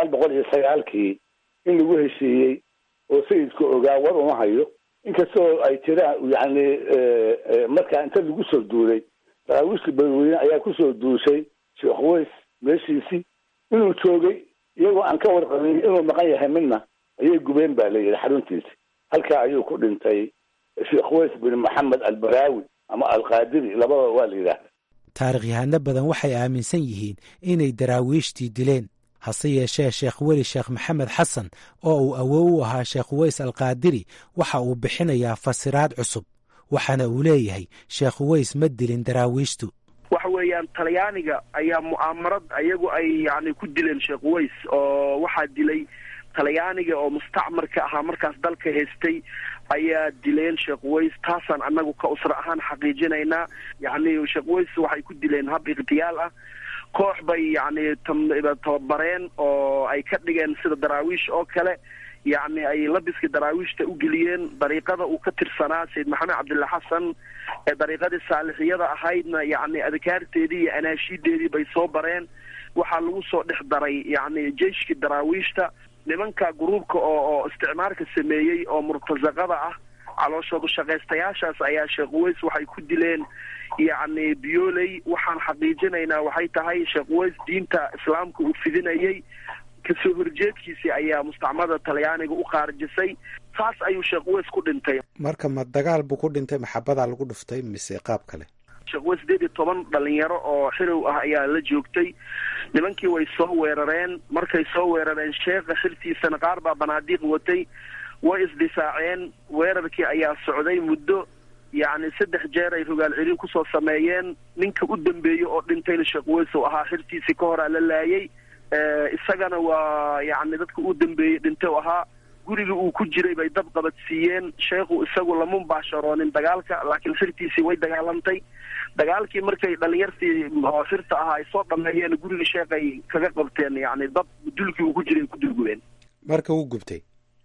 1909 in lagu heshiiyey oo sayidku ogaa war uma hayo inkastoo ay jiraan yani markaa inta lagu soo duulay daraawiishka beledweyne ayaa kusoo duushay sheekh Uways meeshiisii inuu joogay iyagoo aan ka warqabin inuu maqan yahay midna ayay gubeen baa la yidhi xaruntiisi halkaa ayuu ku dhintay sheekh Uways bin maxamed albaraawi ama alqaadiri labada waa la yidhaahda taariikhyahanno badan waxay aaminsan yihiin inay daraawiishtii dileen hase yeeshee sheekh weli sheekh maxamed xasan oo uu awow u ahaa sheekh Uways Alqaadiri waxa uu bixinayaa fasiraad cusub waxaana uu leeyahay sheekh Uways ma dilin daraawiishtu waxa weeyaan talyaaniga ayaa mu'aamarad ayagu ay yani ku dileen sheekh Uways oo waxaa dilay talyaaniga oo mustacmarka ahaa markaas dalka haystay ayaa dileen sheekh Uways taasaan anagu ka usra ahaan xaqiijinaynaa yani sheekh Uways waxay ku dileen hab ikhtiyaal ah koox bay yani tababareen oo ay ka dhigeen sida daraawiish oo kale yani ay labiska daraawiishta u geliyeen dariiqada uu ka tirsanaa sayid maxamed cabdulla xasan ee dariiqadii saalixiyada ahaydna yani adkaarteedii iyo anaashiideedii bay soo bareen waxaa lagu soo dhex daray yani jeyshkii daraawiishta nimanka gruubka oo isticmaarka sameeyey oo murtasaqada ah calooshoodu shaqaystayaashaas ayaa sheekh Uways waxay ku dileen yani Biyooley waxaan xaqiijinaynaa waxay tahay sheekh Uways diinta islaamka uu fidinayay kasoo horjeedkiisii ayaa mustacmada talyaaniga u qaarjisay saas ayuu sheekh Uways ku dhintay marka ma dagaal buu ku dhintay maxabadaa lagu dhuftay mise qaab kale sheekh Uways 18 dhalinyaro oo xirow ah ayaa la joogtay nimankii way soo weerareen markay soo weerareen sheekha xiltiisana qaar baa banaadiiq watay way isdifaaceen weerarkii ayaa socday muddo yani 3 jeer ay rogaal celin kusoo sameeyeen ninka u dambeeyey oo dhintayna sheekh Uways oo ahaa xiltiisii ka hor la laayay isagana waa yani dadka u dambeeyey dhintay oo ahaa guriga uu ku jiray bay dab qabadsiiyeen sheekhu isagu lama mubaasharoonin dagaalka laakiin xirtiisii way dagaalantay dagaalkii markay dhalinyartii xirta ahaa ay soo dhameeyeen guriga sheekhay kaga qabteen yani dab dulkii uu ku jiray ku dulgubeen marka uu gubtay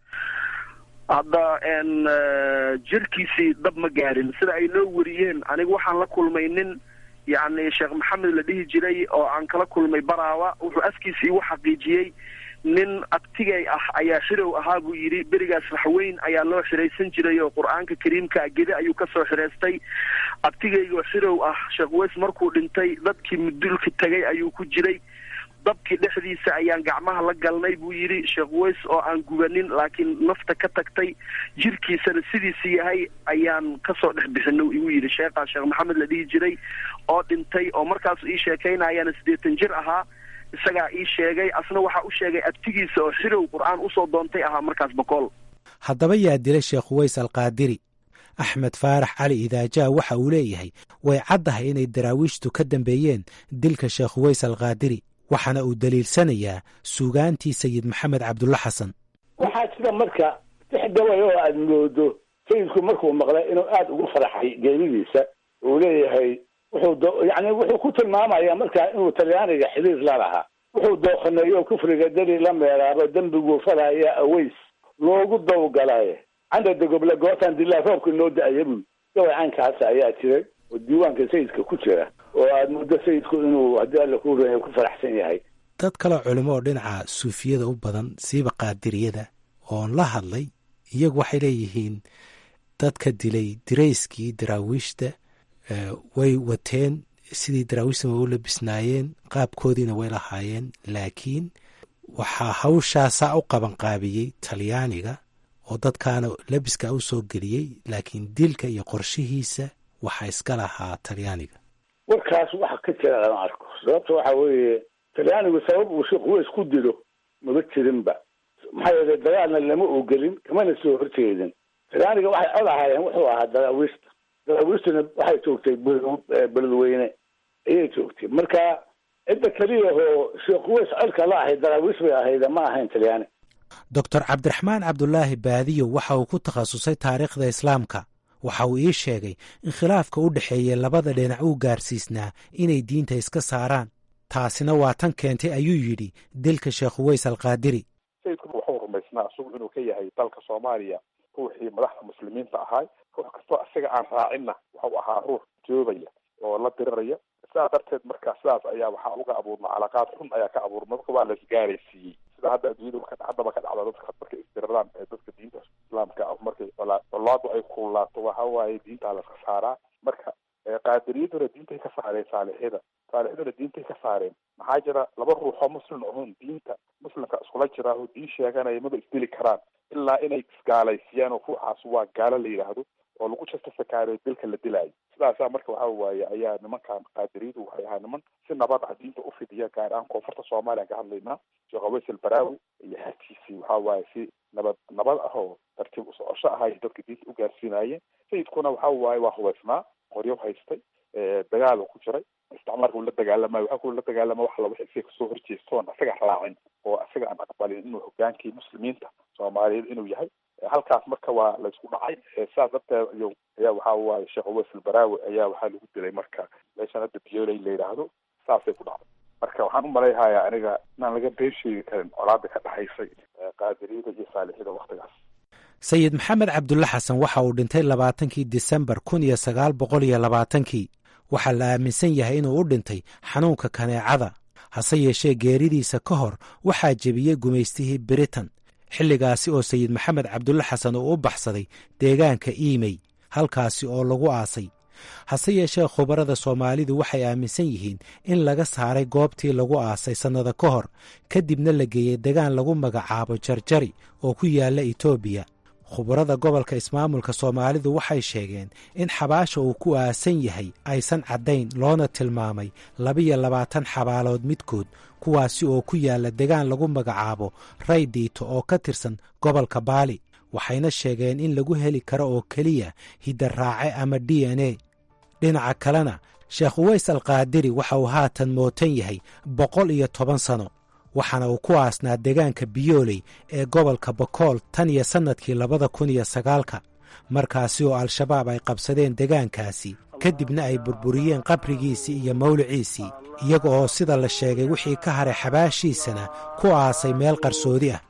hadda jirkiisii dab ma gaarin sida ay noo wariyeen anigu waxaan la kulmay nin yani sheekh maxamed la dhihi jiray oo aan kala kulmay baraawa wuxuu askiisii igu xaqiijiyey nin abtigay ah ayaa xirow ahaa buu yidhi, berigaas raxweyn ayaa loo xiraysan jiray oo qur-aanka kariimka gede ayuu kasoo xihaystay. abtigaygoo xirow ah sheekh uweys markuu dhintay dadkii mudulka tegay ayuu ku jiray. dabkii dhexdiisa ayaan gacmaha la galnay buu yidhi sheekh uweys oo aan gubanin laakiin nafta ka tagtay, jirkiisana sidiisa yahay ayaan kasoo dhex bixino igu yidhi sheekhaa sheekh maxamed la dhihi jiray oo dhintay, oo markaasu ii sheekaynayaana 80 jir ahaa. isagaa ii sheegay, asna waxaa u sheegay abtigiisa oo xirow qur-aan usoo doontay ahaa markaas boqol. haddaba yaa dilay sheekh uweys alqaadiri? axmed faarax cali idaajaa waxa uu leeyahay way caddahay inay daraawiishtu ka dambeeyeen dilka sheekh uweys alqaadiri, waxaana uu daliilsanayaa suugaantii sayid maxamed cabdulla xasan. waxaa jira marka tix gabay oo aada moodo sayidku markuu maqlay inuu aada ugu faraxay geeridiisa, uu leeyahay wuxuu ku tilmaamaya markaa inuu talyaaniga xiriir la lahaa. wuxuu dooqaneeyo kufriga dari la meeraabo dembiguu falaya aweys loogu dawgalaye candada goble gootaan dilaa roobka noo da-aya buu gabay caynkaasa ayaa jiray oo diiwaanka sayidka ku jira, oo aada muddo sayidku inuu haddii alla ku reeyo ku faraxsan yahay. dad kaleo culimo oo dhinaca suufiyada u badan siiba qaadiriyada oon la hadlay, iyagu waxay leeyihiin dadka dilay dirayskii daraawiishta way wateen, sidii daraawiishta way u labisnaayeen, qaabkoodiina way lahaayeen, laakiin waxaa hawshaasaa u qabanqaabiyey talyaaniga oo dadkaana labiska u soo geliyey, laakiin dilka iyo qorshihiisa waxaa iska lahaa talyaaniga. warkaas waxa ka jira lama arko, sababta waxa weeye talyaanigu sabab uu sheekh uweys ku dilo maba jirinba, maxaa yeelay dagaalna lama ogelin kamana soo horjeedin. talyaaniga waxay cod ahaayeen wuxuu ahaa daraawiishta, daraawiishtuna waxay joogtay beledweyne ayay joogtay. marka cidda keliya oo sheekh uweys codka la ahayd daraawiish bay ahayd, ma ahayn talyaani. doctor cabdiraxmaan cabdulaahi baadiyo waxa uu ku takhasusay taariikhda islaamka. waxa uu ii sheegay in khilaafka u dhexeeya labada dhinac uu gaarsiisnaa inay diinta iska saaraan, taasina waa tan keentay ayuu yidhi dilka sheekh uweys alqaadiri. sayidku wuxuu rumaysnaa isagu inuu ka yahay dalka soomaaliya ruuxii madaxda muslimiinta ahaa, ruux kastoo isaga aan raacinna wuxuu ahaa ruux joogaya oo la diriraya. sidaa darteed marka sidaas ayaa waxaa uga abuurma calaaqaad xun ayaa ka abuurma, marka waa la isgaaraysiiyey sida hadda adduunyada haddaba ka dhacda dadka markay isdiriraan ee dadka diinta islaamka ah markay colaadu ay kululaato waxa waaye diintaa laska saaraa. marka qaadiriyaduna diintay ka saareen saalixiduna diintay ka saareen. maxaa jira laba ruuxoo muslim ahoon diinta muslimka iskula jiraa oo diin sheeganaya maba isdili karaan ilaa inay isgaalaysiiyaan oo ruuxaas waa gaalo la yidhaahdo oo lagu justifikaariyo dilka la dilaayo. sidaasaa marka waxa waaye ayaa nimankan qaadiriyadu waxay ahaa niman si nabad ah diinta u fidiya, gaar ahaan koonfurta soomaaliya ka hadlaynaa. sheekh uweys albaraawi iyo xagkiisii waxa waaye si nabad ah oo tartiib u socosho ahay dadka diinta u gaarsiinaayeen. sayidkuna waxa waaye waa hubaysnaa, qoryo haystay, dagaal ku jiray, isticmaalka uu la dagaalamayo waxa kula dagaalama wax laba isaga kasoo horjeestoon isaga raacin oo isaga aan aqbalin inuu hogaankii muslimiinta soomaaliyeed inuu yahay. halkaas marka waa la isku dhacay. sidaas darteed ayaa waxa waaye sheekh uweys albaraawi ayaa waxaa lagu dilay marka meeshan hadda biyooley la yidhaahdo, saasay ku dhacday. marka waxaan u malayhayaa aniga inaan laga been sheegi karin colaada ka dhaxaysay qaadiriyada iyo saalixida waktigaas. sayid maxamed cabdulla xasan waxa uu dhintay 20 Disembar 1920. waxaa la aaminsan yahay inuu u dhintay xanuunka kaneecada, hase yeeshee geeridiisa ka hor waxaa jebiyey gumaystihii Britain, xilligaasi oo sayid maxamed cabdulla xasan uu u baxsaday deegaanka iimey, halkaasi oo lagu aasay. hase yeeshee khubarada soomaalidu waxay aaminsan yihiin in laga saaray goobtii lagu aasay sannada ka hor, kadibna la geeyey degaan lagu magacaabo jarjari oo ku yaalla Itoobiya. khubarada gobolka ismaamulka soomaalidu waxay sheegeen in xabaasha uu ku aasan yahay aysan caddayn, loona tilmaamay 22 xabaalood midkood, kuwaasi oo ku yaalla degaan lagu magacaabo Raydiito oo ka tirsan gobolka Baali. waxayna sheegeen in lagu heli karo oo keliya hiddaraace ama DNA. dhinaca kalena sheekh uweys alqaadiri waxa uu haatan mootan yahay 110 sano, waxaana uu ku aasnaa deegaanka biyooley ee gobolka Bokool tan iyo sannadkii 2009, markaasi oo al-shabaab ay qabsadeen deegaankaasi, kadibna ay burburiyeen qabrigiisii iyo mawliciisii, iyaga oo sida la sheegay wixii ka haray xabaashiisana ku aasay meel qarsoodi ah.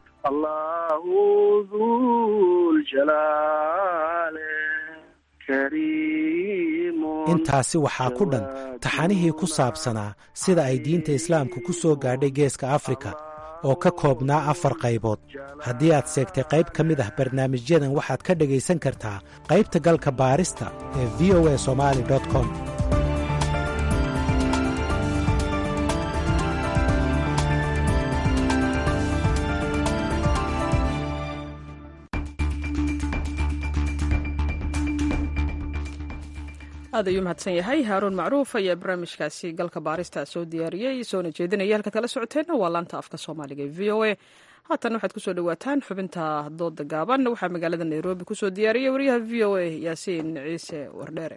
intaasi waxaa ku dhan taxanihii ku saabsanaa sida ay diinta islaamka ku soo gaadhay geeska Afrika, oo ka koobnaa 4 qaybood. haddii aad seegtay qayb ka mid ah barnaamijyadan waxaad ka dhegaysan kartaa qaybta galka baarista ee voasomali.com. aad ayuu mahadsan yahay haaruun macruuf ayaa barnaamijkaasi galka baarista soo diyaariyey soona jeedinaya halkaad kala socoteenna waa laanta afka soomaaliga ee v o a haatan waxaad kusoo dhawaataan xubinta dooda gaaban waxaa magaalada nairobi kusoo diyaariyey wariyaha v o a yaasiin ciise wardheere.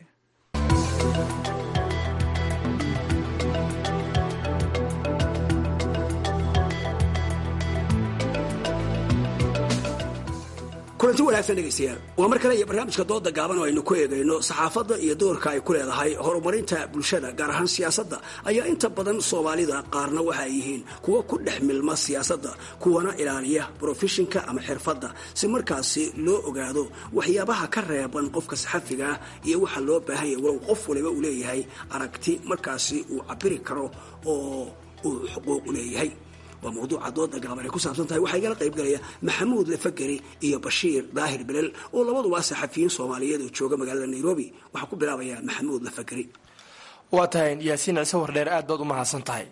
kulanti wanaagsan dhegaystayaal waa mar kale iyo barnaamijka dooda gaaban oo aynu ku eegayno saxaafadda iyo doorka ay ku leedahay horumarinta bulshada gaar ahaan siyaasadda ayaa inta badan soomaalida qaarna waxa ay yihiin kuwa ku dhex milma siyaasadda kuwana ilaaliya brofeshinka ama xirfadda si markaasi loo ogaado waxyaabaha ka reeban qofka saxafiga ah iyo waxa loo baahan yahay walow qof waliba uu leeyahay aragti markaasi uu cabiri karo oo uu xuquuq u leeyahay. waa mawduuca dooda gaaban ay ku saabsan tahay waxaa igala qayb galaya maxamuud lafageri iyo bashiir daahir bilal oo labaduba saxafiyiin soomaaliyeed oo jooga magaalada nairobi. waxaa ku bilaabaya maxamuud lafageri. waa tahay yaasiin ciise wardheer aad baad u mahadsan tahay.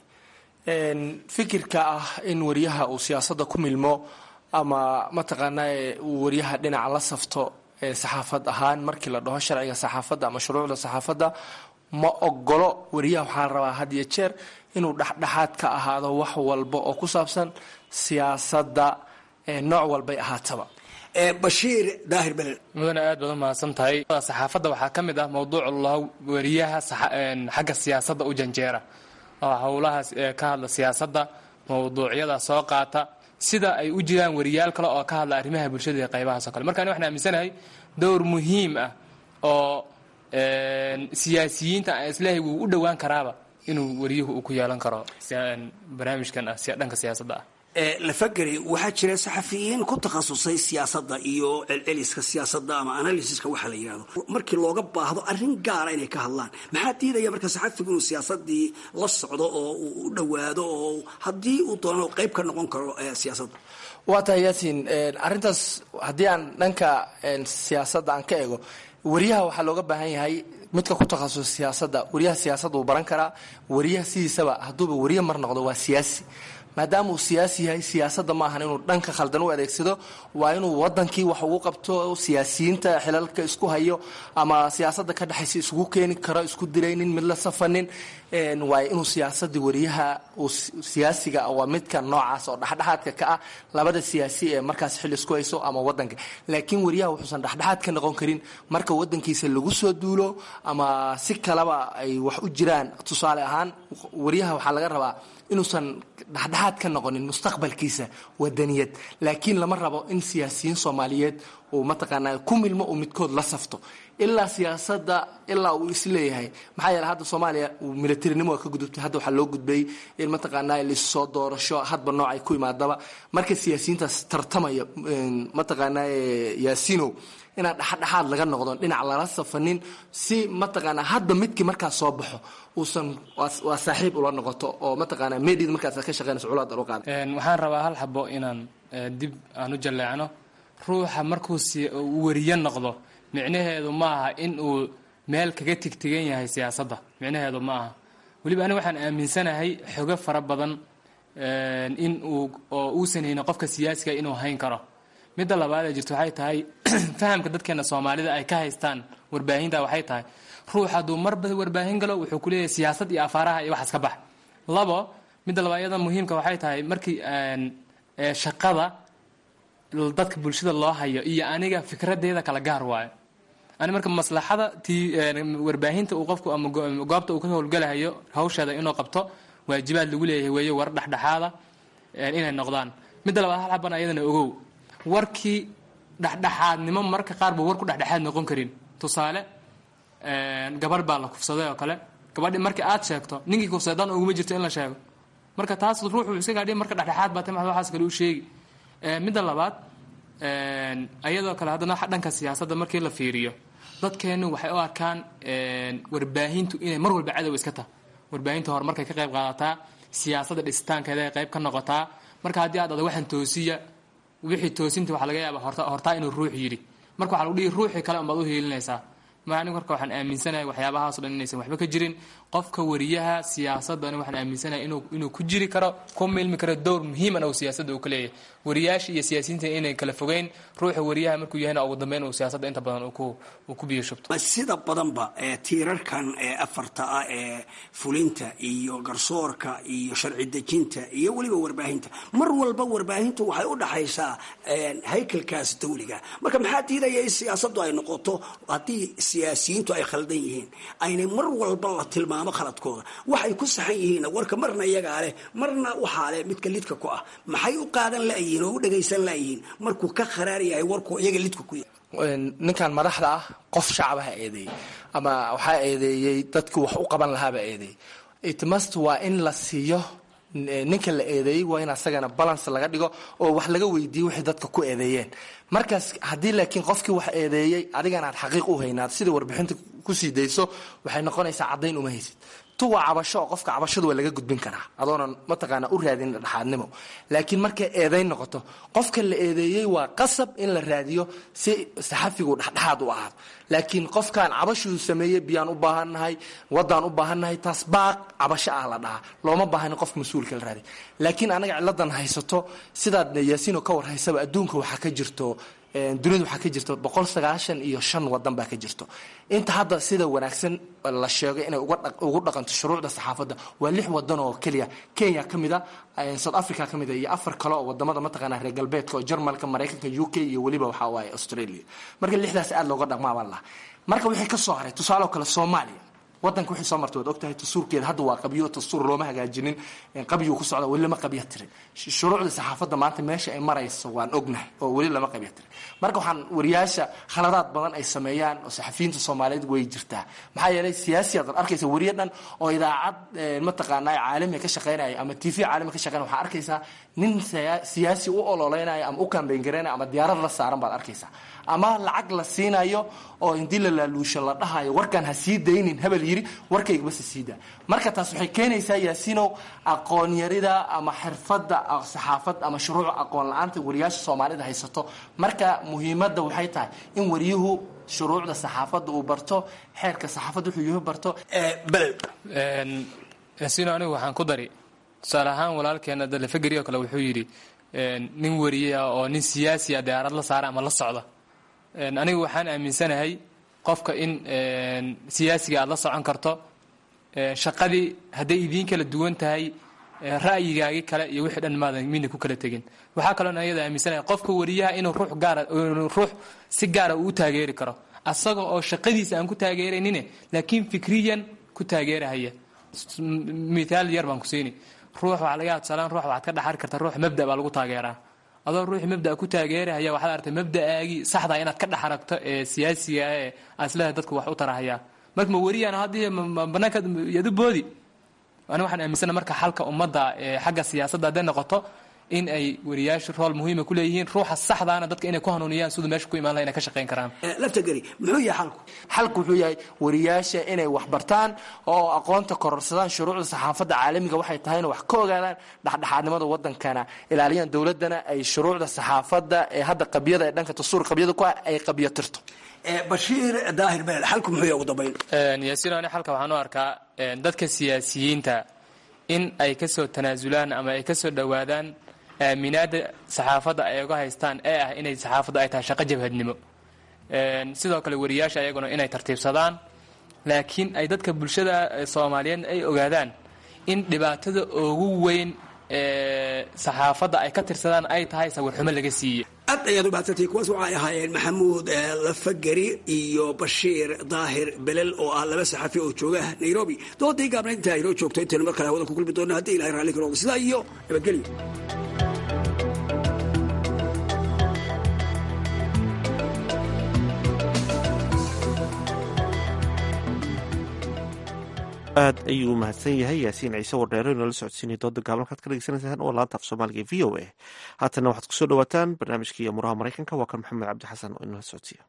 fikirka ah in wariyaha uu siyaasadda ku milmo ama mataqaanaa uu wariyaha dhinaca la safto saxaafad ahaan markii la dhaho sharciga saxaafadda ama shuruucda saxaafadda ma ogolo. wariyaha waxaa la rabaa had iyo jeer inuu dhexdhexaad ka ahaado wax walba oo ku saabsan siyaasadda nooc walbay ahaataba. bashiir daahir belel mudane aad baad u mahadsan tahay. saxaafadda waxaa ka mid ah mawduuc laho wariyaha xagga siyaasadda u janjeera oo howlahaas ka hadla siyaasadda mawduucyada soo qaata sida ay u jiraan wariyaal kale oo ka hadla arrimaha bulshada iyo qaybahaas oo kale. marka waxaan aaminsanahay dowr muhiim ah oo siyaasiyiinta aan isleeyahay wuu u dhowaan karaaba inuu wariyuhu uu ku yeelan karo barnaamijkan ah dhanka siyaasadda ah. lafageri waxaa jira saxafiyiin ku takhasusay siyaasadda iyo celceliska siyaasadda ama analysiska waxa la yidhahdo markii looga baahdo arrin gaara inay ka hadlaan. maxaa diidaya marka saxafigu inuu siyaasaddii la socdo oo uu u dhowaado oo haddii uu doono qayb ka noqon karo siyaasadda? waa tahay yaasiin arrintaas haddii aan dhanka siyaasadda aan ka eego wariyaha waxaa looga baahan yahay midka ku takhasus siyaasadda. wariyaha siyaasadda uu baran karaa. wariyaha sidiisaba hadduuba wariye mar noqdo waa siyaasi. maadaama uu siyaasi yahay siyaasadda ma ahan inuu dhanka khaldan u adeegsado waa inuu wadankii wax ugu qabto siyaasiyiinta xilalka isku hayo ama siyaasadda ka dhexaysa isugu keeni karo isku diraynin mid la safanin waayo inuu siyaasadii wariyaha uu siyaasiga waa midka noocaas oo dhexdhexaadka ka ah labada siyaasi ee markaas xil isku hayso ama wadanka. laakiin wariyaha wuxuusan dhexdhexaad ka noqon karin marka wadankiisa lagu soo duulo ama si kaleba ay wax u jiraan. tusaale ahaan wariyaha waxaa laga rabaa inuusan dhexdhexaad ka noqonin mustaqbalkiisa wadaniyad. laakiin lama rabo in siyaasiyiin soomaaliyeed uu mataqaanaa ku milmo uu midkood la safto ilaa siyaasadda ilaa uu isleeyahay. maxaa yeele hadda soomaaliya militarinimo waa ka gudubtay. hadda waxaa loo gudbay in mataqaanaa laissoo doorasho hadba nooc ay ku imaadaba. marka siyaasiyiintaas tartamaya mataqaanaa yaasinow inaan dhexdhexaad laga noqdo dhinac lala safanin si mataqaanaa hadda midkii markaas soo baxo uusan waa saaxiib ula noqoto oo mataqaanaa meedhid markaas ka shaqeynayso culaad u qaad. waxaan rabaa hal xabo inaan dib aan u jaleecno. ruuxa markuu wariye noqdo micnaheedu ma aha in uu meel kaga tigtigan yahay siyaasadda. micnaheedu ma aha. weliba aniga waxaan aaminsanahay xogo fara badan in uu oo uusan haynin qofka siyaasiga inuu hayn karo. midda labaad ee jirto waxay tahay fahamka dadkeena soomaalida ay ka haystaan warbaahinta waxay tahay ruux hadduu marba warbaahin galo wuxuu ku leeyahay siyaasad iyo afaaraha iyo waxaas ka bax. labo midda labaad iyada muhiimka waxay tahay markii shaqada dadka bulshada loo hayo iyo aniga fikradeeda kala gaar waayo. ani marka maslaxada warbaahinta uu qofku ama goobta uu ka howlgalayo hawsheeda inuu qabto waajibaad lagu leeyahay weeyo war dhexdhexaada inay noqdaan. midda labaad hal xaban ayadana ogow warkii dhexdhexaadnimo marka qaar buu warku dhexdhexaad noqon karin. tusaale gabadh baa la kufsaday oo kale gabadhi markii aad sheegto ninkii kufsadan uguma jirto in la sheego. marka taas ruuxu iska gaadhay marka dhexdhexaad baa tahay waxaas kale u sheegi. midda labaad ayadoo kale haddana dhanka siyaasadda markii la fiiriyo dadkeenu waxay u arkaan warbaahintu inay mar walba cadow iska tahay. warbaahinta horumarkay ka qayb qaadataa siyaasadda dhisitaankeeda ay qayb ka noqotaa marka haddii aad ada waxaan toosiya wixii toosinta waxaa laga yaaba hortaa inuu ruux yidhi marka waxaa lagu dhihi ruuxii kale unbaad u hiilinaysaa aniga marka waxaan aaminsanahay waxyaabahaas o dhan inaysan waxba ka jirin qofka wariyaha siyaasadda ani waxaan aaminsanahay inuu ku jiri karo ku milmi karo dowr muhiiman oo siyaasadda uu ka leeyahay wariyaasha iyo siyaasiyiinta inay kala fogeyn ruuxa wariyaha markuu yahayna ugu dambeyn uu siyaasadda inta badan uu ku biyo shubto sida badanba tiirarkan afarta ah ee fulinta iyo garsoorka iyo sharci dejinta iyo weliba warbaahinta mar walba warbaahintu waxay u dhaxaysaa haykalkaas dawliga marka maxaa diidaya in siyaasaddu ay noqoto haddii siyaasiyiintu ay khaldan yihiin aynay mar walba la tilmaamo khaladkooda waxay ku saxan yihiin warka marna iyagaa leh marna waxaa leh midka lidka ku ah maxay u qaadan la'yihiin oo u dhagaysan la'yihiin markuu ka kharaar yahay warkuu iyaga lidka ku yahay ninkan madaxda ah qof shacabaha eedeeyey ama waxaa eedeeyey dadkii wax u qaban lahaaba eedeeyey itmast waa in la siiyo ninka la eedeeyey waa in asagana balance laga dhigo oo wax laga weydiiyo wixii dadka ku eedeeyeen markaas haddii laakiin qofkii wax eedeeyey adigana aad xaqiiq u haynaad sida warbixinta kusii dayso waxay noqonaysaa caddayn uma haysid tu waa cabasho oo qofka cabashadu waa laga gudbin karaa adoonan mataqaana u raadin dhexaadnimo laakiin markay eedayn noqoto qofka la eedeeyey waa qasab in la raadiyo si saxafigu dhexdhexaad u ahaado laakiin qofkaan cabashuu sameeyey biyaan u baahannahay waddaan u baahannahay taas baaq cabasho ah la dhahaa looma baahanin qof mas-uulka la raadiy laakiin anaga ciladan haysato sidaad yaasiino ka war haysaba adduunka waxaa ka jirto dunida waxaa ka jirto 195 wadan baa ka jirto inta hadda sida wanaagsan la sheegay inay ugu dhaqanto shuruucda saxaafadda waa 6 wadan oo kaliya Kenya kamida South Africa kamida iyo 4 kale oo wadamada mataqaana reer galbeedka oo Jarmalka Mareykanka UK iyo waliba waxa waaye Australia marka 6daas aad looga dhaqmaa wallah marka wixii ka soo haray tusaale kale Soomaaliya wadanka wixii soo martay ogtahay tasuurkeeda hadda waa qabiyo tasuur looma hagaajinin qabiyo ku socda wali lama qabiyo tirin shuruucda saxaafadda maanta meesha ay marayso waan ognahay oo wali lama qabiyo tirin marka waxaan wariyaasha khaladaad badan ay sameeyaan oo saxafiyiinta Soomaaliyeed way jirtaa maxaa yeelay siyaasiyad arkaysa wariyadan oo idaacad mataqaanaa caalami ka shaqeynaya ama TV caalami ka shaqeynaya waxa arkaysa nin siyaasi u ololeynaya ama u campaign gareynaya ama diyaarad la saaran baad arkaysa ama lacag la siinayo oo indii la laaluusho la dhahayo warkan ha sii daynin habal yiri warkayga bas siida marka taas waxay keenaysaa yaasiino aqoon yarida ama xirfadda saxaafad ama shuruuc aqoon la'aanta wariyaasha Soomaalida haysato marka muhiimadda waxay tahay in wariyuhu shuruucda saxaafadda uu barto xeerka saxaafadda wuxuu yahay barto yaasiino anigu waxaan ku dari salahan walaalkeena dal fagariyo kale wuxuu yiri nin wariye oo nin siyaasi ah diyaarad la saara ama la socda anigu waxaan aaminsanahay qofka in siyaasiga aad la socon karto shaqadii haday idin kala duwan tahay ra'yigaagi kale iyo wixii dhan maadan midna ku kala tagin waxa kale oo ayada aaminsanahay qofka wariyaha inuu ruux si gaar ah u taageeri karo asaga oo shaqadiisa aan ku taageeraynin laakiin fikriyan ku taageerahaya midaal yar baan ku siinay ruux waxa laga hadlaan ruux waxaad ka dhaxar kartaa ruux mabda baa lagu taageeraa adoo ruux mabda ku taageeraya waxaad aragtay mabda'aagi saxda inaad ka dhaxaragto siyaasiga ee aslaha dadku wax u tarahaya marka wariyana hadii banaanka yadu boodi ana waxaan aaminsanahay marka xalka ummadda xagga siyaasadda haday noqoto in ay wariyaashu rol muhiim ah ku leeyihiin ruuxa saxdaana dadka inay ku hanuuniyaan sidoo meesha ku imaan lahayn ka shaqeyn karaan lafta gari muxuu yahay xalku wuxuu yahay wariyaasha inay wax bartaan oo aqoonta kororsadaan shuruucda saxaafadda caalamiga waxay tahay in wax ka ogaadaan dhaxdhaxaadnimada wadankana ilaaliyaan dawladana ay shuruucda saxaafadda ee hadda qabiyada ee dhanka tasuur qabiyada ku ay qabiyatirto Bashiir Daahir Beel xalku muxuu yahay ugu dambeyn yaasiino ani xalka waxaan u arkaa dadka siyaasiyiinta in ay ka soo tanaasulaan ama ay ka soo dhawaadaan aaminaada saxaafadda ay uga haystaan ee ah inay saxaafadda ay tahay shaqo jabhadnimo sidoo kale wariyaasha ayaguna inay tartiibsadaan laakiin ay dadka bulshada Soomaaliyeed ay ogaadaan in dhibaatada ugu weyn saxaafadda ay ka tirsadaan ay tahay sawir xumo laga siiyay aad ayaad u baahsantay kuwaas waxay ahaayeen maxamuud lafagari iyo Bashiir Daahir Belel oo ah laba saxafi oo jooga Nairobi doodii gaabnayd inta ay joogto inta mar kale wada ku kulmi doona hadii Ilaahay raali karo sida iyo nabadgelyo aad ayuu mahadsan yahay yaasiin ciise wardheero inoola socodsiinay dooda gaaban kaad ka dhegeysanaysaan oo laanta af soomaaliga ee v o a haatana waxaad kusoo dhawaataan barnaamijkii amuraha maraykanka waa kan maxamed cabdi xasan oo inoola socodsiiya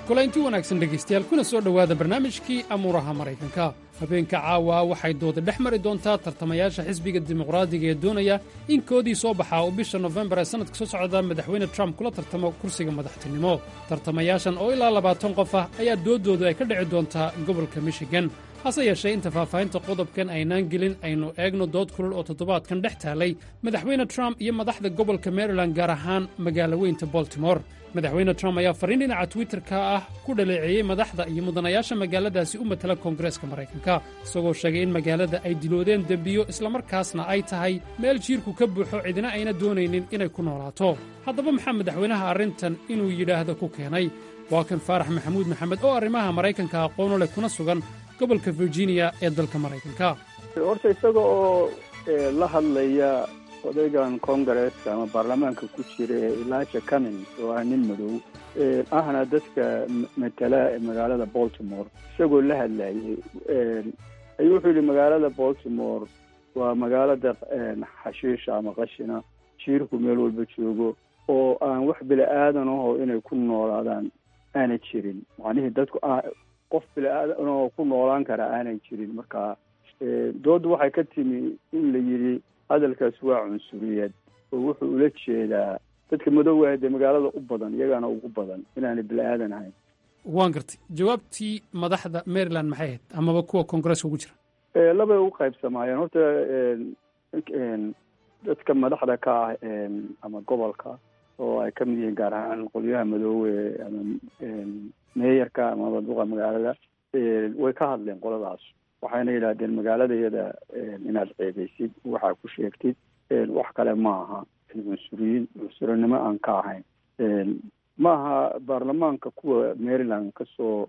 kulanti wanaagsan dhegaystayaal kuna soo dhowaada barnaamijkii amuuraha maraykanka habeenka caawa waxay dooda dhex mari doontaa tartamayaasha xisbiga dimuqraadiga ee doonaya in koodii soo baxaa oo bisha nofembar ee sannadka soo socda madaxweyne trump kula tartamo kursiga madaxtinimo tartamayaashan oo ilaa 20 qof ah ayaa doodoodu ay ka dhici doontaa gobolka michigan hase yeeshee inta faahfaahinta qodobkan aynaan gelin aynu eegno dood kulul oo toddobaadkan dhex taalay madaxweyne trump iyo madaxda gobolka maryland gaar ahaan magaalo weynta baltimore madaxweyne trump ayaa fariin dhinaca twitterka ah ku dhaleeceeyey madaxda iyo mudanayaasha magaaladaasi u matala koongareeska maraykanka isagoo sheegay in magaalada ay diloodeen dembiyo islamarkaasna ay tahay meel jiirku ka buuxo cidina ayna doonaynin inay ku noolaato haddaba maxaa madaxweynaha arrintan inuu yidhaahdo ku keenay waa kan faarax maxamuud maxamed oo arrimaha maraykanka aqoonu leh kuna sugan gobolka virginia ee dalka maraykanka horta isaga oo la hadlaya odaygan kongareeska ama baarlamaanka ku jira ee Elijah Cummings oo ah nin madow ahna dadka matala ee magaalada Baltimore isagoo la hadlayay ayuu wuxuu yidhi magaalada Baltimore waa magaalada xashiisha ama qashina jiirku meel walba joogo oo aan wax bila'aadan oo inay ku noolaadaan aanay jirin macnihii dadku qof bila'aadan oo ku noolaan kara aanay jirin marka doodu waxay ka timi in la yidhi hadalkaas waa cunsuriyad oo wuxuu ula jeedaa dadka madowga ee magaalada u badan iyagana ugu badan inaanay bila'aadan ahayn waan gartay jawaabtii madaxda maryland maxay ahayd amaba kuwa koongareeska ugu jira labay u qaybsamaayeen horta dadka madaxda ka ah ama gobolka oo ay ka mid yihiin gaar ahaan qolyaha madoowe ama meeyarka amaba duqa magaalada way ka hadleen qoladaas waxayna yidhaahdeen magaalada iyada inaad ceebaysid waxaa ku sheegtid wax kale ma aha cunsurinimo aan ka ahayn ma aha baarlamaanka kuwa maryland kasoo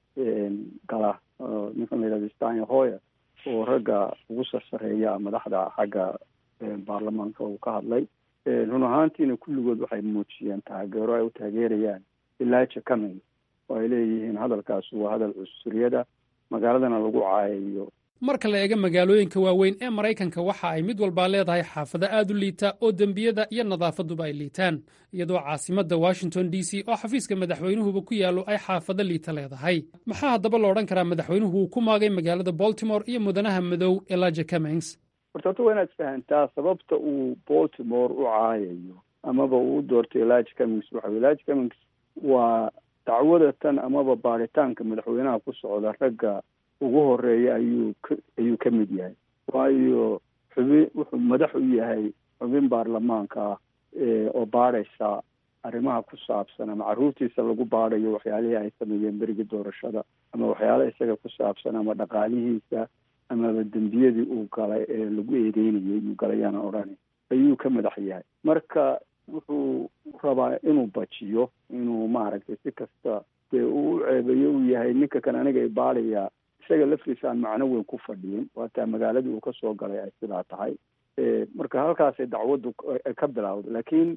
gala ninkan la yidhahdo stanya hoyer oo ragga ugu sarsareeya madaxda xagga baarlamaanka uu ka hadlay run ahaantiina kulligood waxay muujiyeen taageero ay u taageerayaan Elijah Cummings oo ay leeyihiin hadalkaas waa hadal cunsuriyada magaaladana lagu caayayo marka la eega magaalooyinka waaweyn ee maraykanka waxa ay mid walbaa leedahay xaafado aad u liita oo dembiyada iyo nadaafaduba ay liitaan iyadoo caasimadda washington d c oo xafiiska madaxweynuhuba ku yaallo ay xaafado liita leedahay maxaa haddaba la odhan karaa madaxweynuhu uu ku maagay magaalada baltimore iyo mudanaha madow Elijah Cummings horta waa inaad fahantaa sababta uu baltimore u caayayo amaba uu doortay Elijah Cummings Elijah Cummings waa dacwada tan amaba baaritaanka madaxweynaha ku socda ragga ugu horeeya ayuu ka mid yahay waayo wuxuu madax u yahay xubin baarlamaanka oo baaraysa arrimaha ku saabsan ama carruurtiisa lagu baarayo waxyaalihii ay sameeyeen berigii doorashada ama waxyaalaha isaga ku saabsan ama dhaqaalihiisa amaba dembiyadii uu galay ee lagu eedeynayay uu galayaan odhan ayuu ka madax yahay marka wuxuu rabaa inuu bajiyo inuu maaragtay si kasta dee uu u ceebayo uu yahay ninka kan aniga i baadhaya isaga laftiisa aan macno weyn ku fadhiyin waataa magaaladii uu ka soo galay ay sidaa tahay marka halkaasay dacwaddu ka bilowday laakiin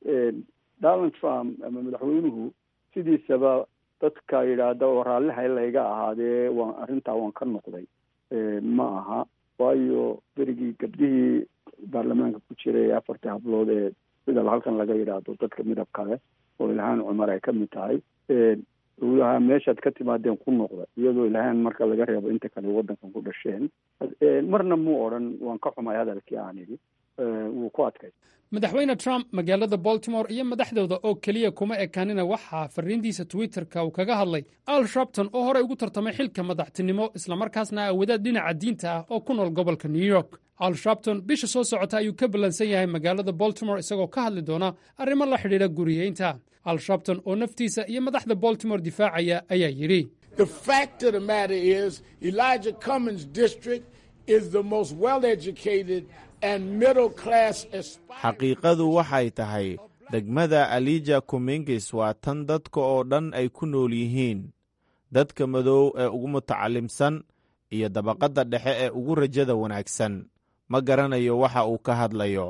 Donald Trump ama madaxweynuhu sidiisaba dadka yidhaahda oo raallihay layga ahaadee arrintaa waan ka noqday ma aha waayo berigii gabdhihii baarlamaanka ku jiray 4 hablood ee sida halkan laga yidhaahdo dadka midab kale oo Ilhaan Cumar ay ka mid tahay ulaha meeshaad ka timaadeen ku noqda iyadoo Ilhaan marka laga reebo inta kale waddankan ku dhasheen marna muu odhan waan ka xumay hadalkii aan idhi wuu ku adkay madaxweyne Trump magaalada Baltimore iyo madaxdooda oo kaliya kuma ekaanina waxaa fariintiisa Twitterka uu kaga hadlay Al Sharpton oo hore ugu tartamay xilka madaxtinimo isla markaasna awoodaad dhinaca diinta ah oo ku nool gobolka New York Al Sharpton bisha soo socota ayuu ka ballansan yahay magaalada Baltimore isagoo ka hadli doona arrimo la xidhiidha guriyeynta Al Sharpton oo naftiisa iyo madaxda Baltimore difaacaya ayaa yidhi The fact of the matter is Elijah Cummings district is the most well-educated xaqiiqadu waxay tahay degmada Elijah Cummings waa tan dadka oo dhan ay ku nool yihiin dadka madow ee ugu mutacalimsan iyo dabaqadda dhexe ee ugu rajada wanaagsan ma garanayo waxa uu ka hadlayo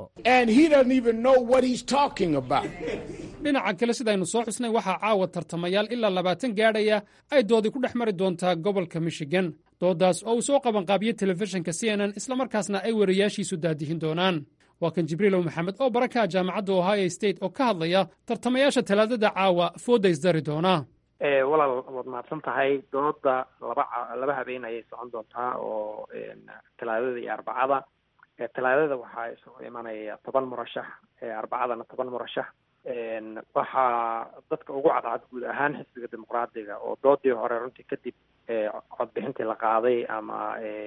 dhinaca kale sidaynu soo xusnay waxaa caawa tartamayaal ilaa 20 gaadhaya ay doodi ku dhex mari doontaa gobolka Michigan doodaas oo uu soo qabanqaabiyey telefishinka CNN islamarkaasna ay wariyaashiisu daadihin doonaan waa kan Jibriilow Maxamed oo baraka jaamacadda Ohio State oo ka hadlaya tartamayaasha talaadada caawa fooda isdari doona walaal waad mahadsan tahay. dooda laba habeen ayay socon doontaa oo talaadada iyo arbacada. talaadada waxaa isugu imanaya 10 murashax, arbacadana 10 murashax. waxaa dadka ugu cadcad guud ahaan xisbiga dimuqraadiga oo doodii hore runtii kadib codbixintii la qaaday ama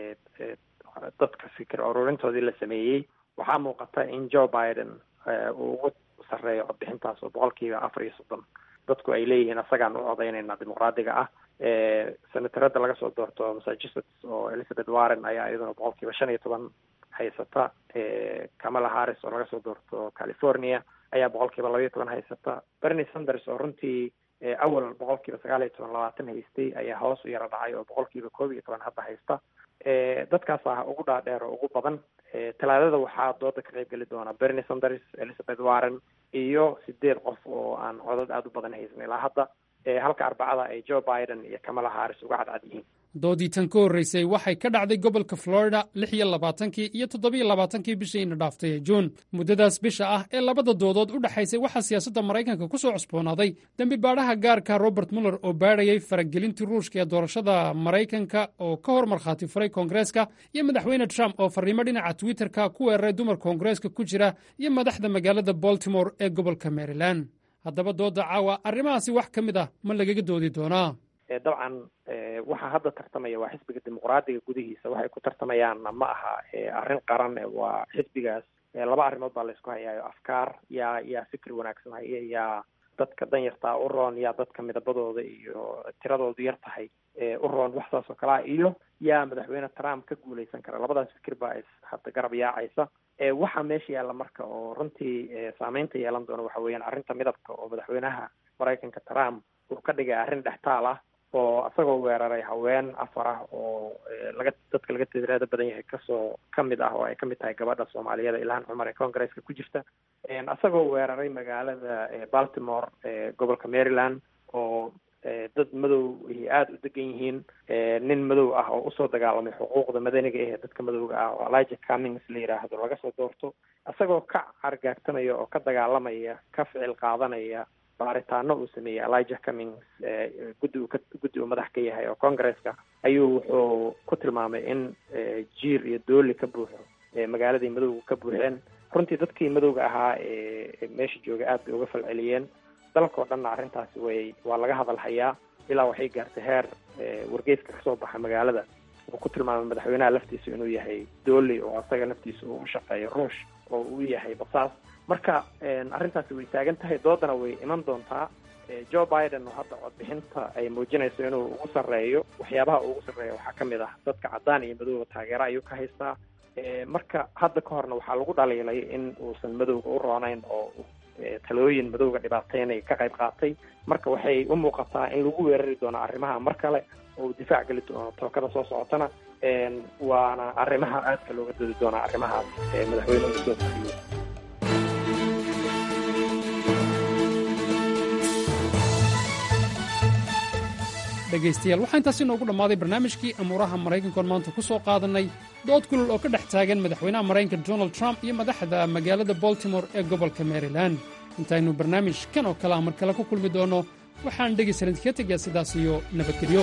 dadka fikir ururintoodii la sameeyey, waxaa muuqata in Joe Biden uu ugu sarreeyo codbixintaas oo 34%. dadku ay leeyihiin asagaan u codaynayna dimuqraadiga ah. senatarada laga soo doorto Massachusetts oo Elizabeth Warren ayaa iyaduna 15% haysata. Kamala Harris oo laga soo doorto California ayaa 12% haysata. Bernie Sanders oo runtii awal 19% haystay ayaa hoos u yara dhacay oo 11% hadda haysta. dadkaas ugu dhaadheer oo ugu badan. talaadada waxaa dooda ka qayb geli doona Bernie Sanders, Elizabeth Warren iyo 8 qof oo aan codad aad u badan haysan ilaa hadda. halka arbacada ay Joe Biden iyo Kamala Harris uga cadcad yihiin. doodii tan ka horreysay waxay ka dhacday gobolka Florida 26 iyo 27 bishiina dhaaftay ee Juun. muddadaas bisha ah ee labada doodood u dhaxaysay waxaa siyaasadda Maraykanka ku soo cusboonaaday dambi baadhaha gaarka Robert Mueller oo baadhayay faragelintii Ruushka ee doorashada Maraykanka oo ka hor markhaati furay Koongareeska, iyo madaxweyne Trump oo fariimo dhinaca Twitterka ku weeraray dumar Koongareeska ku jira iyo madaxda magaalada Baltimore ee gobolka Maryland. haddaba dooda caawa arrimahaasi wax ka mid ah ma lagaga doodi doonaa? dabcan waxaa hadda tartamaya waa xisbiga dimuqraadiga gudihiisa. waxay ku tartamayaan ma aha arrin qaran, waa xisbigaas. laba arrimood baa laysku hayaayo: afkaar, yaa fikri wanaagsan haya, yaa dadka danyartaa u roon, yaa dadka midabadooda iyo tiradoodu yar tahay u roon, wax saas oo kalea, iyo yaa madaxweyne Trump ka guuleysan kara. labadaas fikir baa hadda garab yaacaysa. waxaa meesha yaalla marka oo runtii saameynta yeelan doona waxa weeyaan arrinta midabka oo madaxweynaha Maraykanka Trump uu ka dhigay arrin dhextaal ah oo asagoo weeraray haween 4 oo dadka laga tirada badan yahay ka mid ah oo ay ka mid tahay gabadha Soomaaliyeed Ilhaan Cumar ee Koongareeska ku jirta. asagoo weeraray magaalada Baltimore gobolka Maryland oo dad madow aad u degan yihiin. nin madow ah oo usoo dagaalamay xuquuqda madaniga ee dadka madowga ah oo Elijah Cummings la yiraahdo laga soo doorto, asagoo ka cargaagtanaya oo ka dagaalamaya, ka ficil qaadanaya baaritaano uu sameeyey Elijah Cummings guddi uu madax ka yahay oo Koongareeska, ayuu wuxuu ku tilmaamay in jiir iyo dooli ka buuxo magaaladii madowga ka buuxeen. runtii dadkii madowga ahaa meesha jooga aad bay uga falceliyeen. dalka oo dhanna arrintaasi waa laga hadal hayaa ilaa waxay gaartay heer wargeyska kasoo baxa magaalada uu ku tilmaamay madaxweynaha laftiisa inuu yahay dooli oo asaga naftiisa uu u shaqeeyo ruush oo uu yahay basaas. marka arrintaasi way taagan tahay, doodana way iman doontaa. Joe Biden oo hadda codbixinta ay muujinayso inuu ugu sarreeyo, waxyaabaha ugu sarreeya waxaa ka mid ah dadka caddaan iyo madowga taageera ayuu ka haystaa. marka hadda ka horna waxaa lagu dhaliilay in uusan madowga u roonayn oo talooyin madowga dhibaateynay ka qayb qaatay. marka waxay u muuqataa in lagu weerari doono arrimaha mar kale oo difaac geli doono tookada soo socotana. waana arrimaha aadka looga doodi doonaa arrimahaas madaxweynuhu soo saariyey. dhegaystayaal waxaa intaasi noogu dhammaaday barnaamijkii amuuraha maraykankoon maanta ku soo qaadannay dood kulul oo ka dhex taagan madaxweynaha maraykanka Donald Trump iyo madaxda magaalada Baltimore ee gobolka Maryland. intaynu barnaamij kan oo kale mar kale ku kulmi doono, waxaan dhegaystayaal idinkaga tegayaa sidaas iyo nabadgelyo.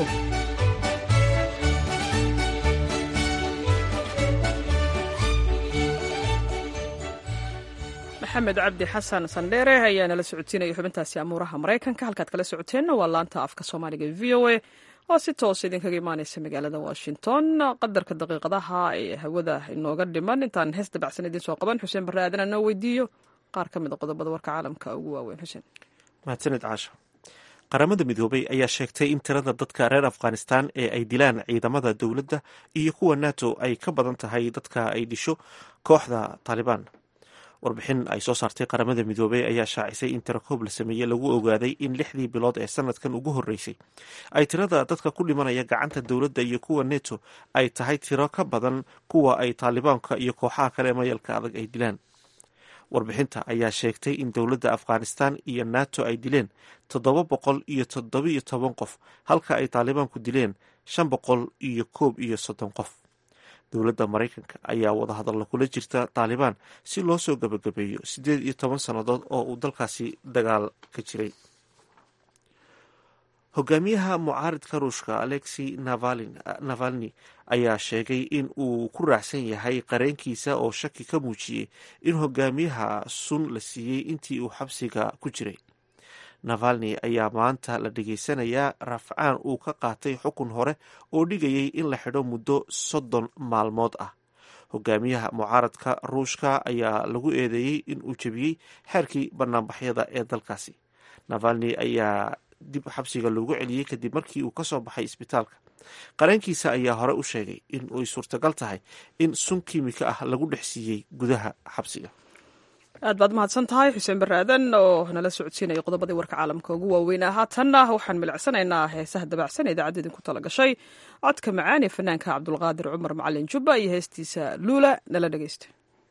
maxamed cabdi xasan sandheere ayaa nala socodsiinaya xubintaasi amuuraha maraykanka. halkaad kala socoteenna waa laanta afka soomaaliga v o a oo si toos idinkaga imaanaysa magaalada Washington. qadarka daqiiqadaha ee hawada inooga dhiman intaan hees dabacsan idiin soo qaban, xuseen barre aadan noo weydiiyo qaar ka mid a qodobada warka caalamka ugu waaweyn. xuseen. mahadsanid caasha. qaramada midoobay ayaa sheegtay in tirada dadka reer Afghanistan ee ay dilaan ciidamada dowladda iyo kuwa NATO ay ka badan tahay dadka ay disho kooxda Taliban. warbixin ay soo saartay qaramada midoobey ayaa shaacisay in tirakoob la sameeyey lagu ogaaday in 6 bilood ee sanadkan ugu horreysay ay tirada dadka ku dhimanaya gacanta dowladda iyo kuwa NATO ay tahay tiro ka badan kuwa ay taalibaanka iyo kooxaha kale mayalka adag ay dilaan. warbixinta ayaa sheegtay in dowladda Afghanistan iyo NATO ay dileen 717 qof halka ay taalibaanku dileen 530 qof. dowladda Maraykanka ayaa wadahadal kula jirta Taliban si loo soo gabagabeeyo 18 sannadood oo uu dalkaasi dagaal ka jiray. hogaamiyaha mucaaridka ruushka alexey navalni ayaa sheegay in uu ku raacsan yahay qareenkiisa oo shaki ka muujiyey in hogaamiyaha sun la siiyey intii uu xabsiga ku jiray. navalni ayaa maanta la dhegaysanayaa rafcaan uu ka qaatay xukun hore oo dhigayay in la xidho muddo 30 maalmood ah. hogaamiyaha mucaaradka ruushka ayaa lagu eedeeyey in uu jebiyey xeerkii banaanbaxyada ee dalkaasi. navalni ayaa dib xabsiga loogu celiyey kadib markii uu kasoo baxay isbitaalka. qareenkiisa ayaa hore u sheegay in ay suurtagal tahay in sun kiimika ah lagu dhex siiyey gudaha xabsiga. aad baad mahadsan tahay xuseen barre aadan oo nala socodsiinaya qodobadii warka caalamka ugu waaweynaa. haatanna waxaan milicsanaynaa heesaha dabacsan idaacadda idinku tala gashay codka macaan ee fanaanka cabdulqaadir cumar macalin jubba iyo heestiisa luula. nala dhegeysta.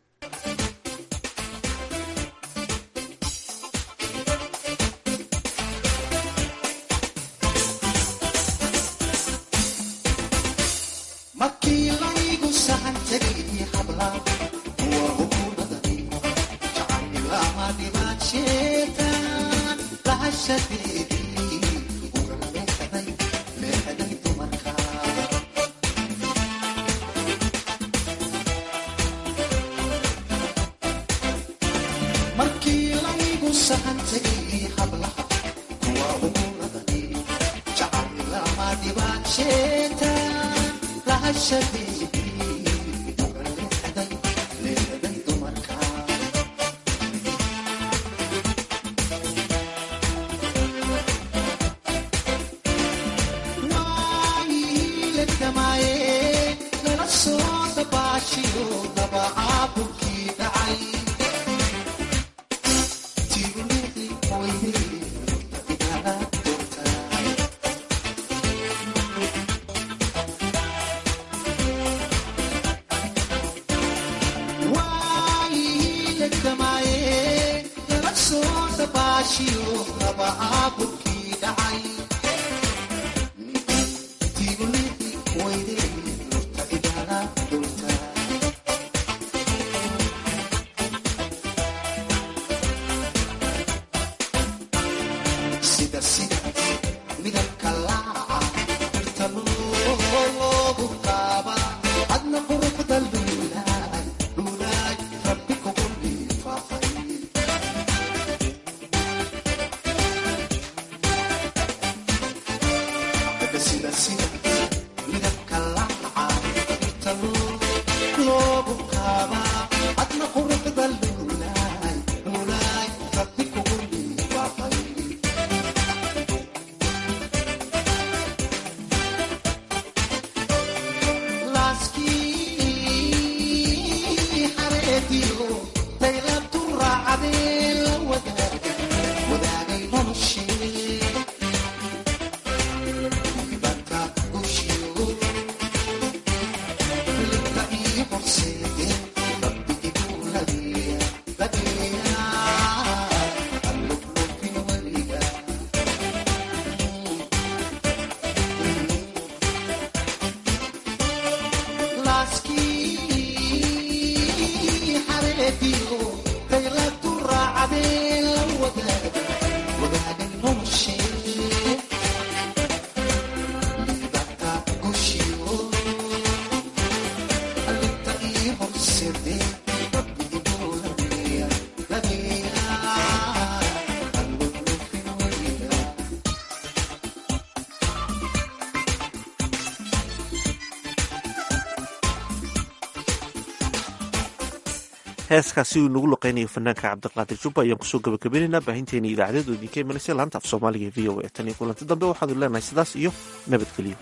heeskaasi uu nagu luqeynayo fanaanka cabdiqaadir jubba ayaan kusoo gabagabaynaynaa baahinteeni idaacadeed oo idinka imanaysa laanta af soomaaliga v o a tan iyo kulanti dambe waxaanu leenahay sidaas iyo nabadgelyo.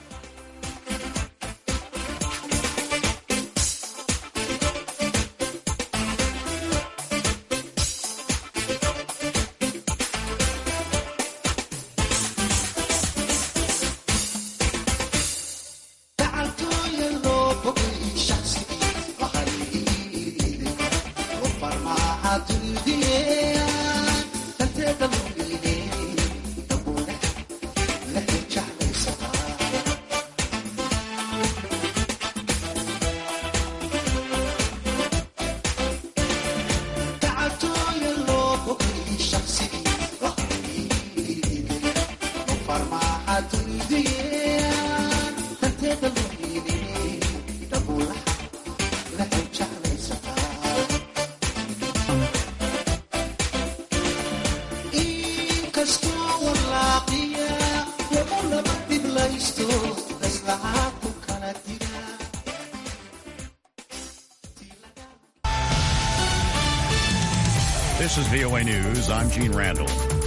This is VOA News. I'm Gene Randall.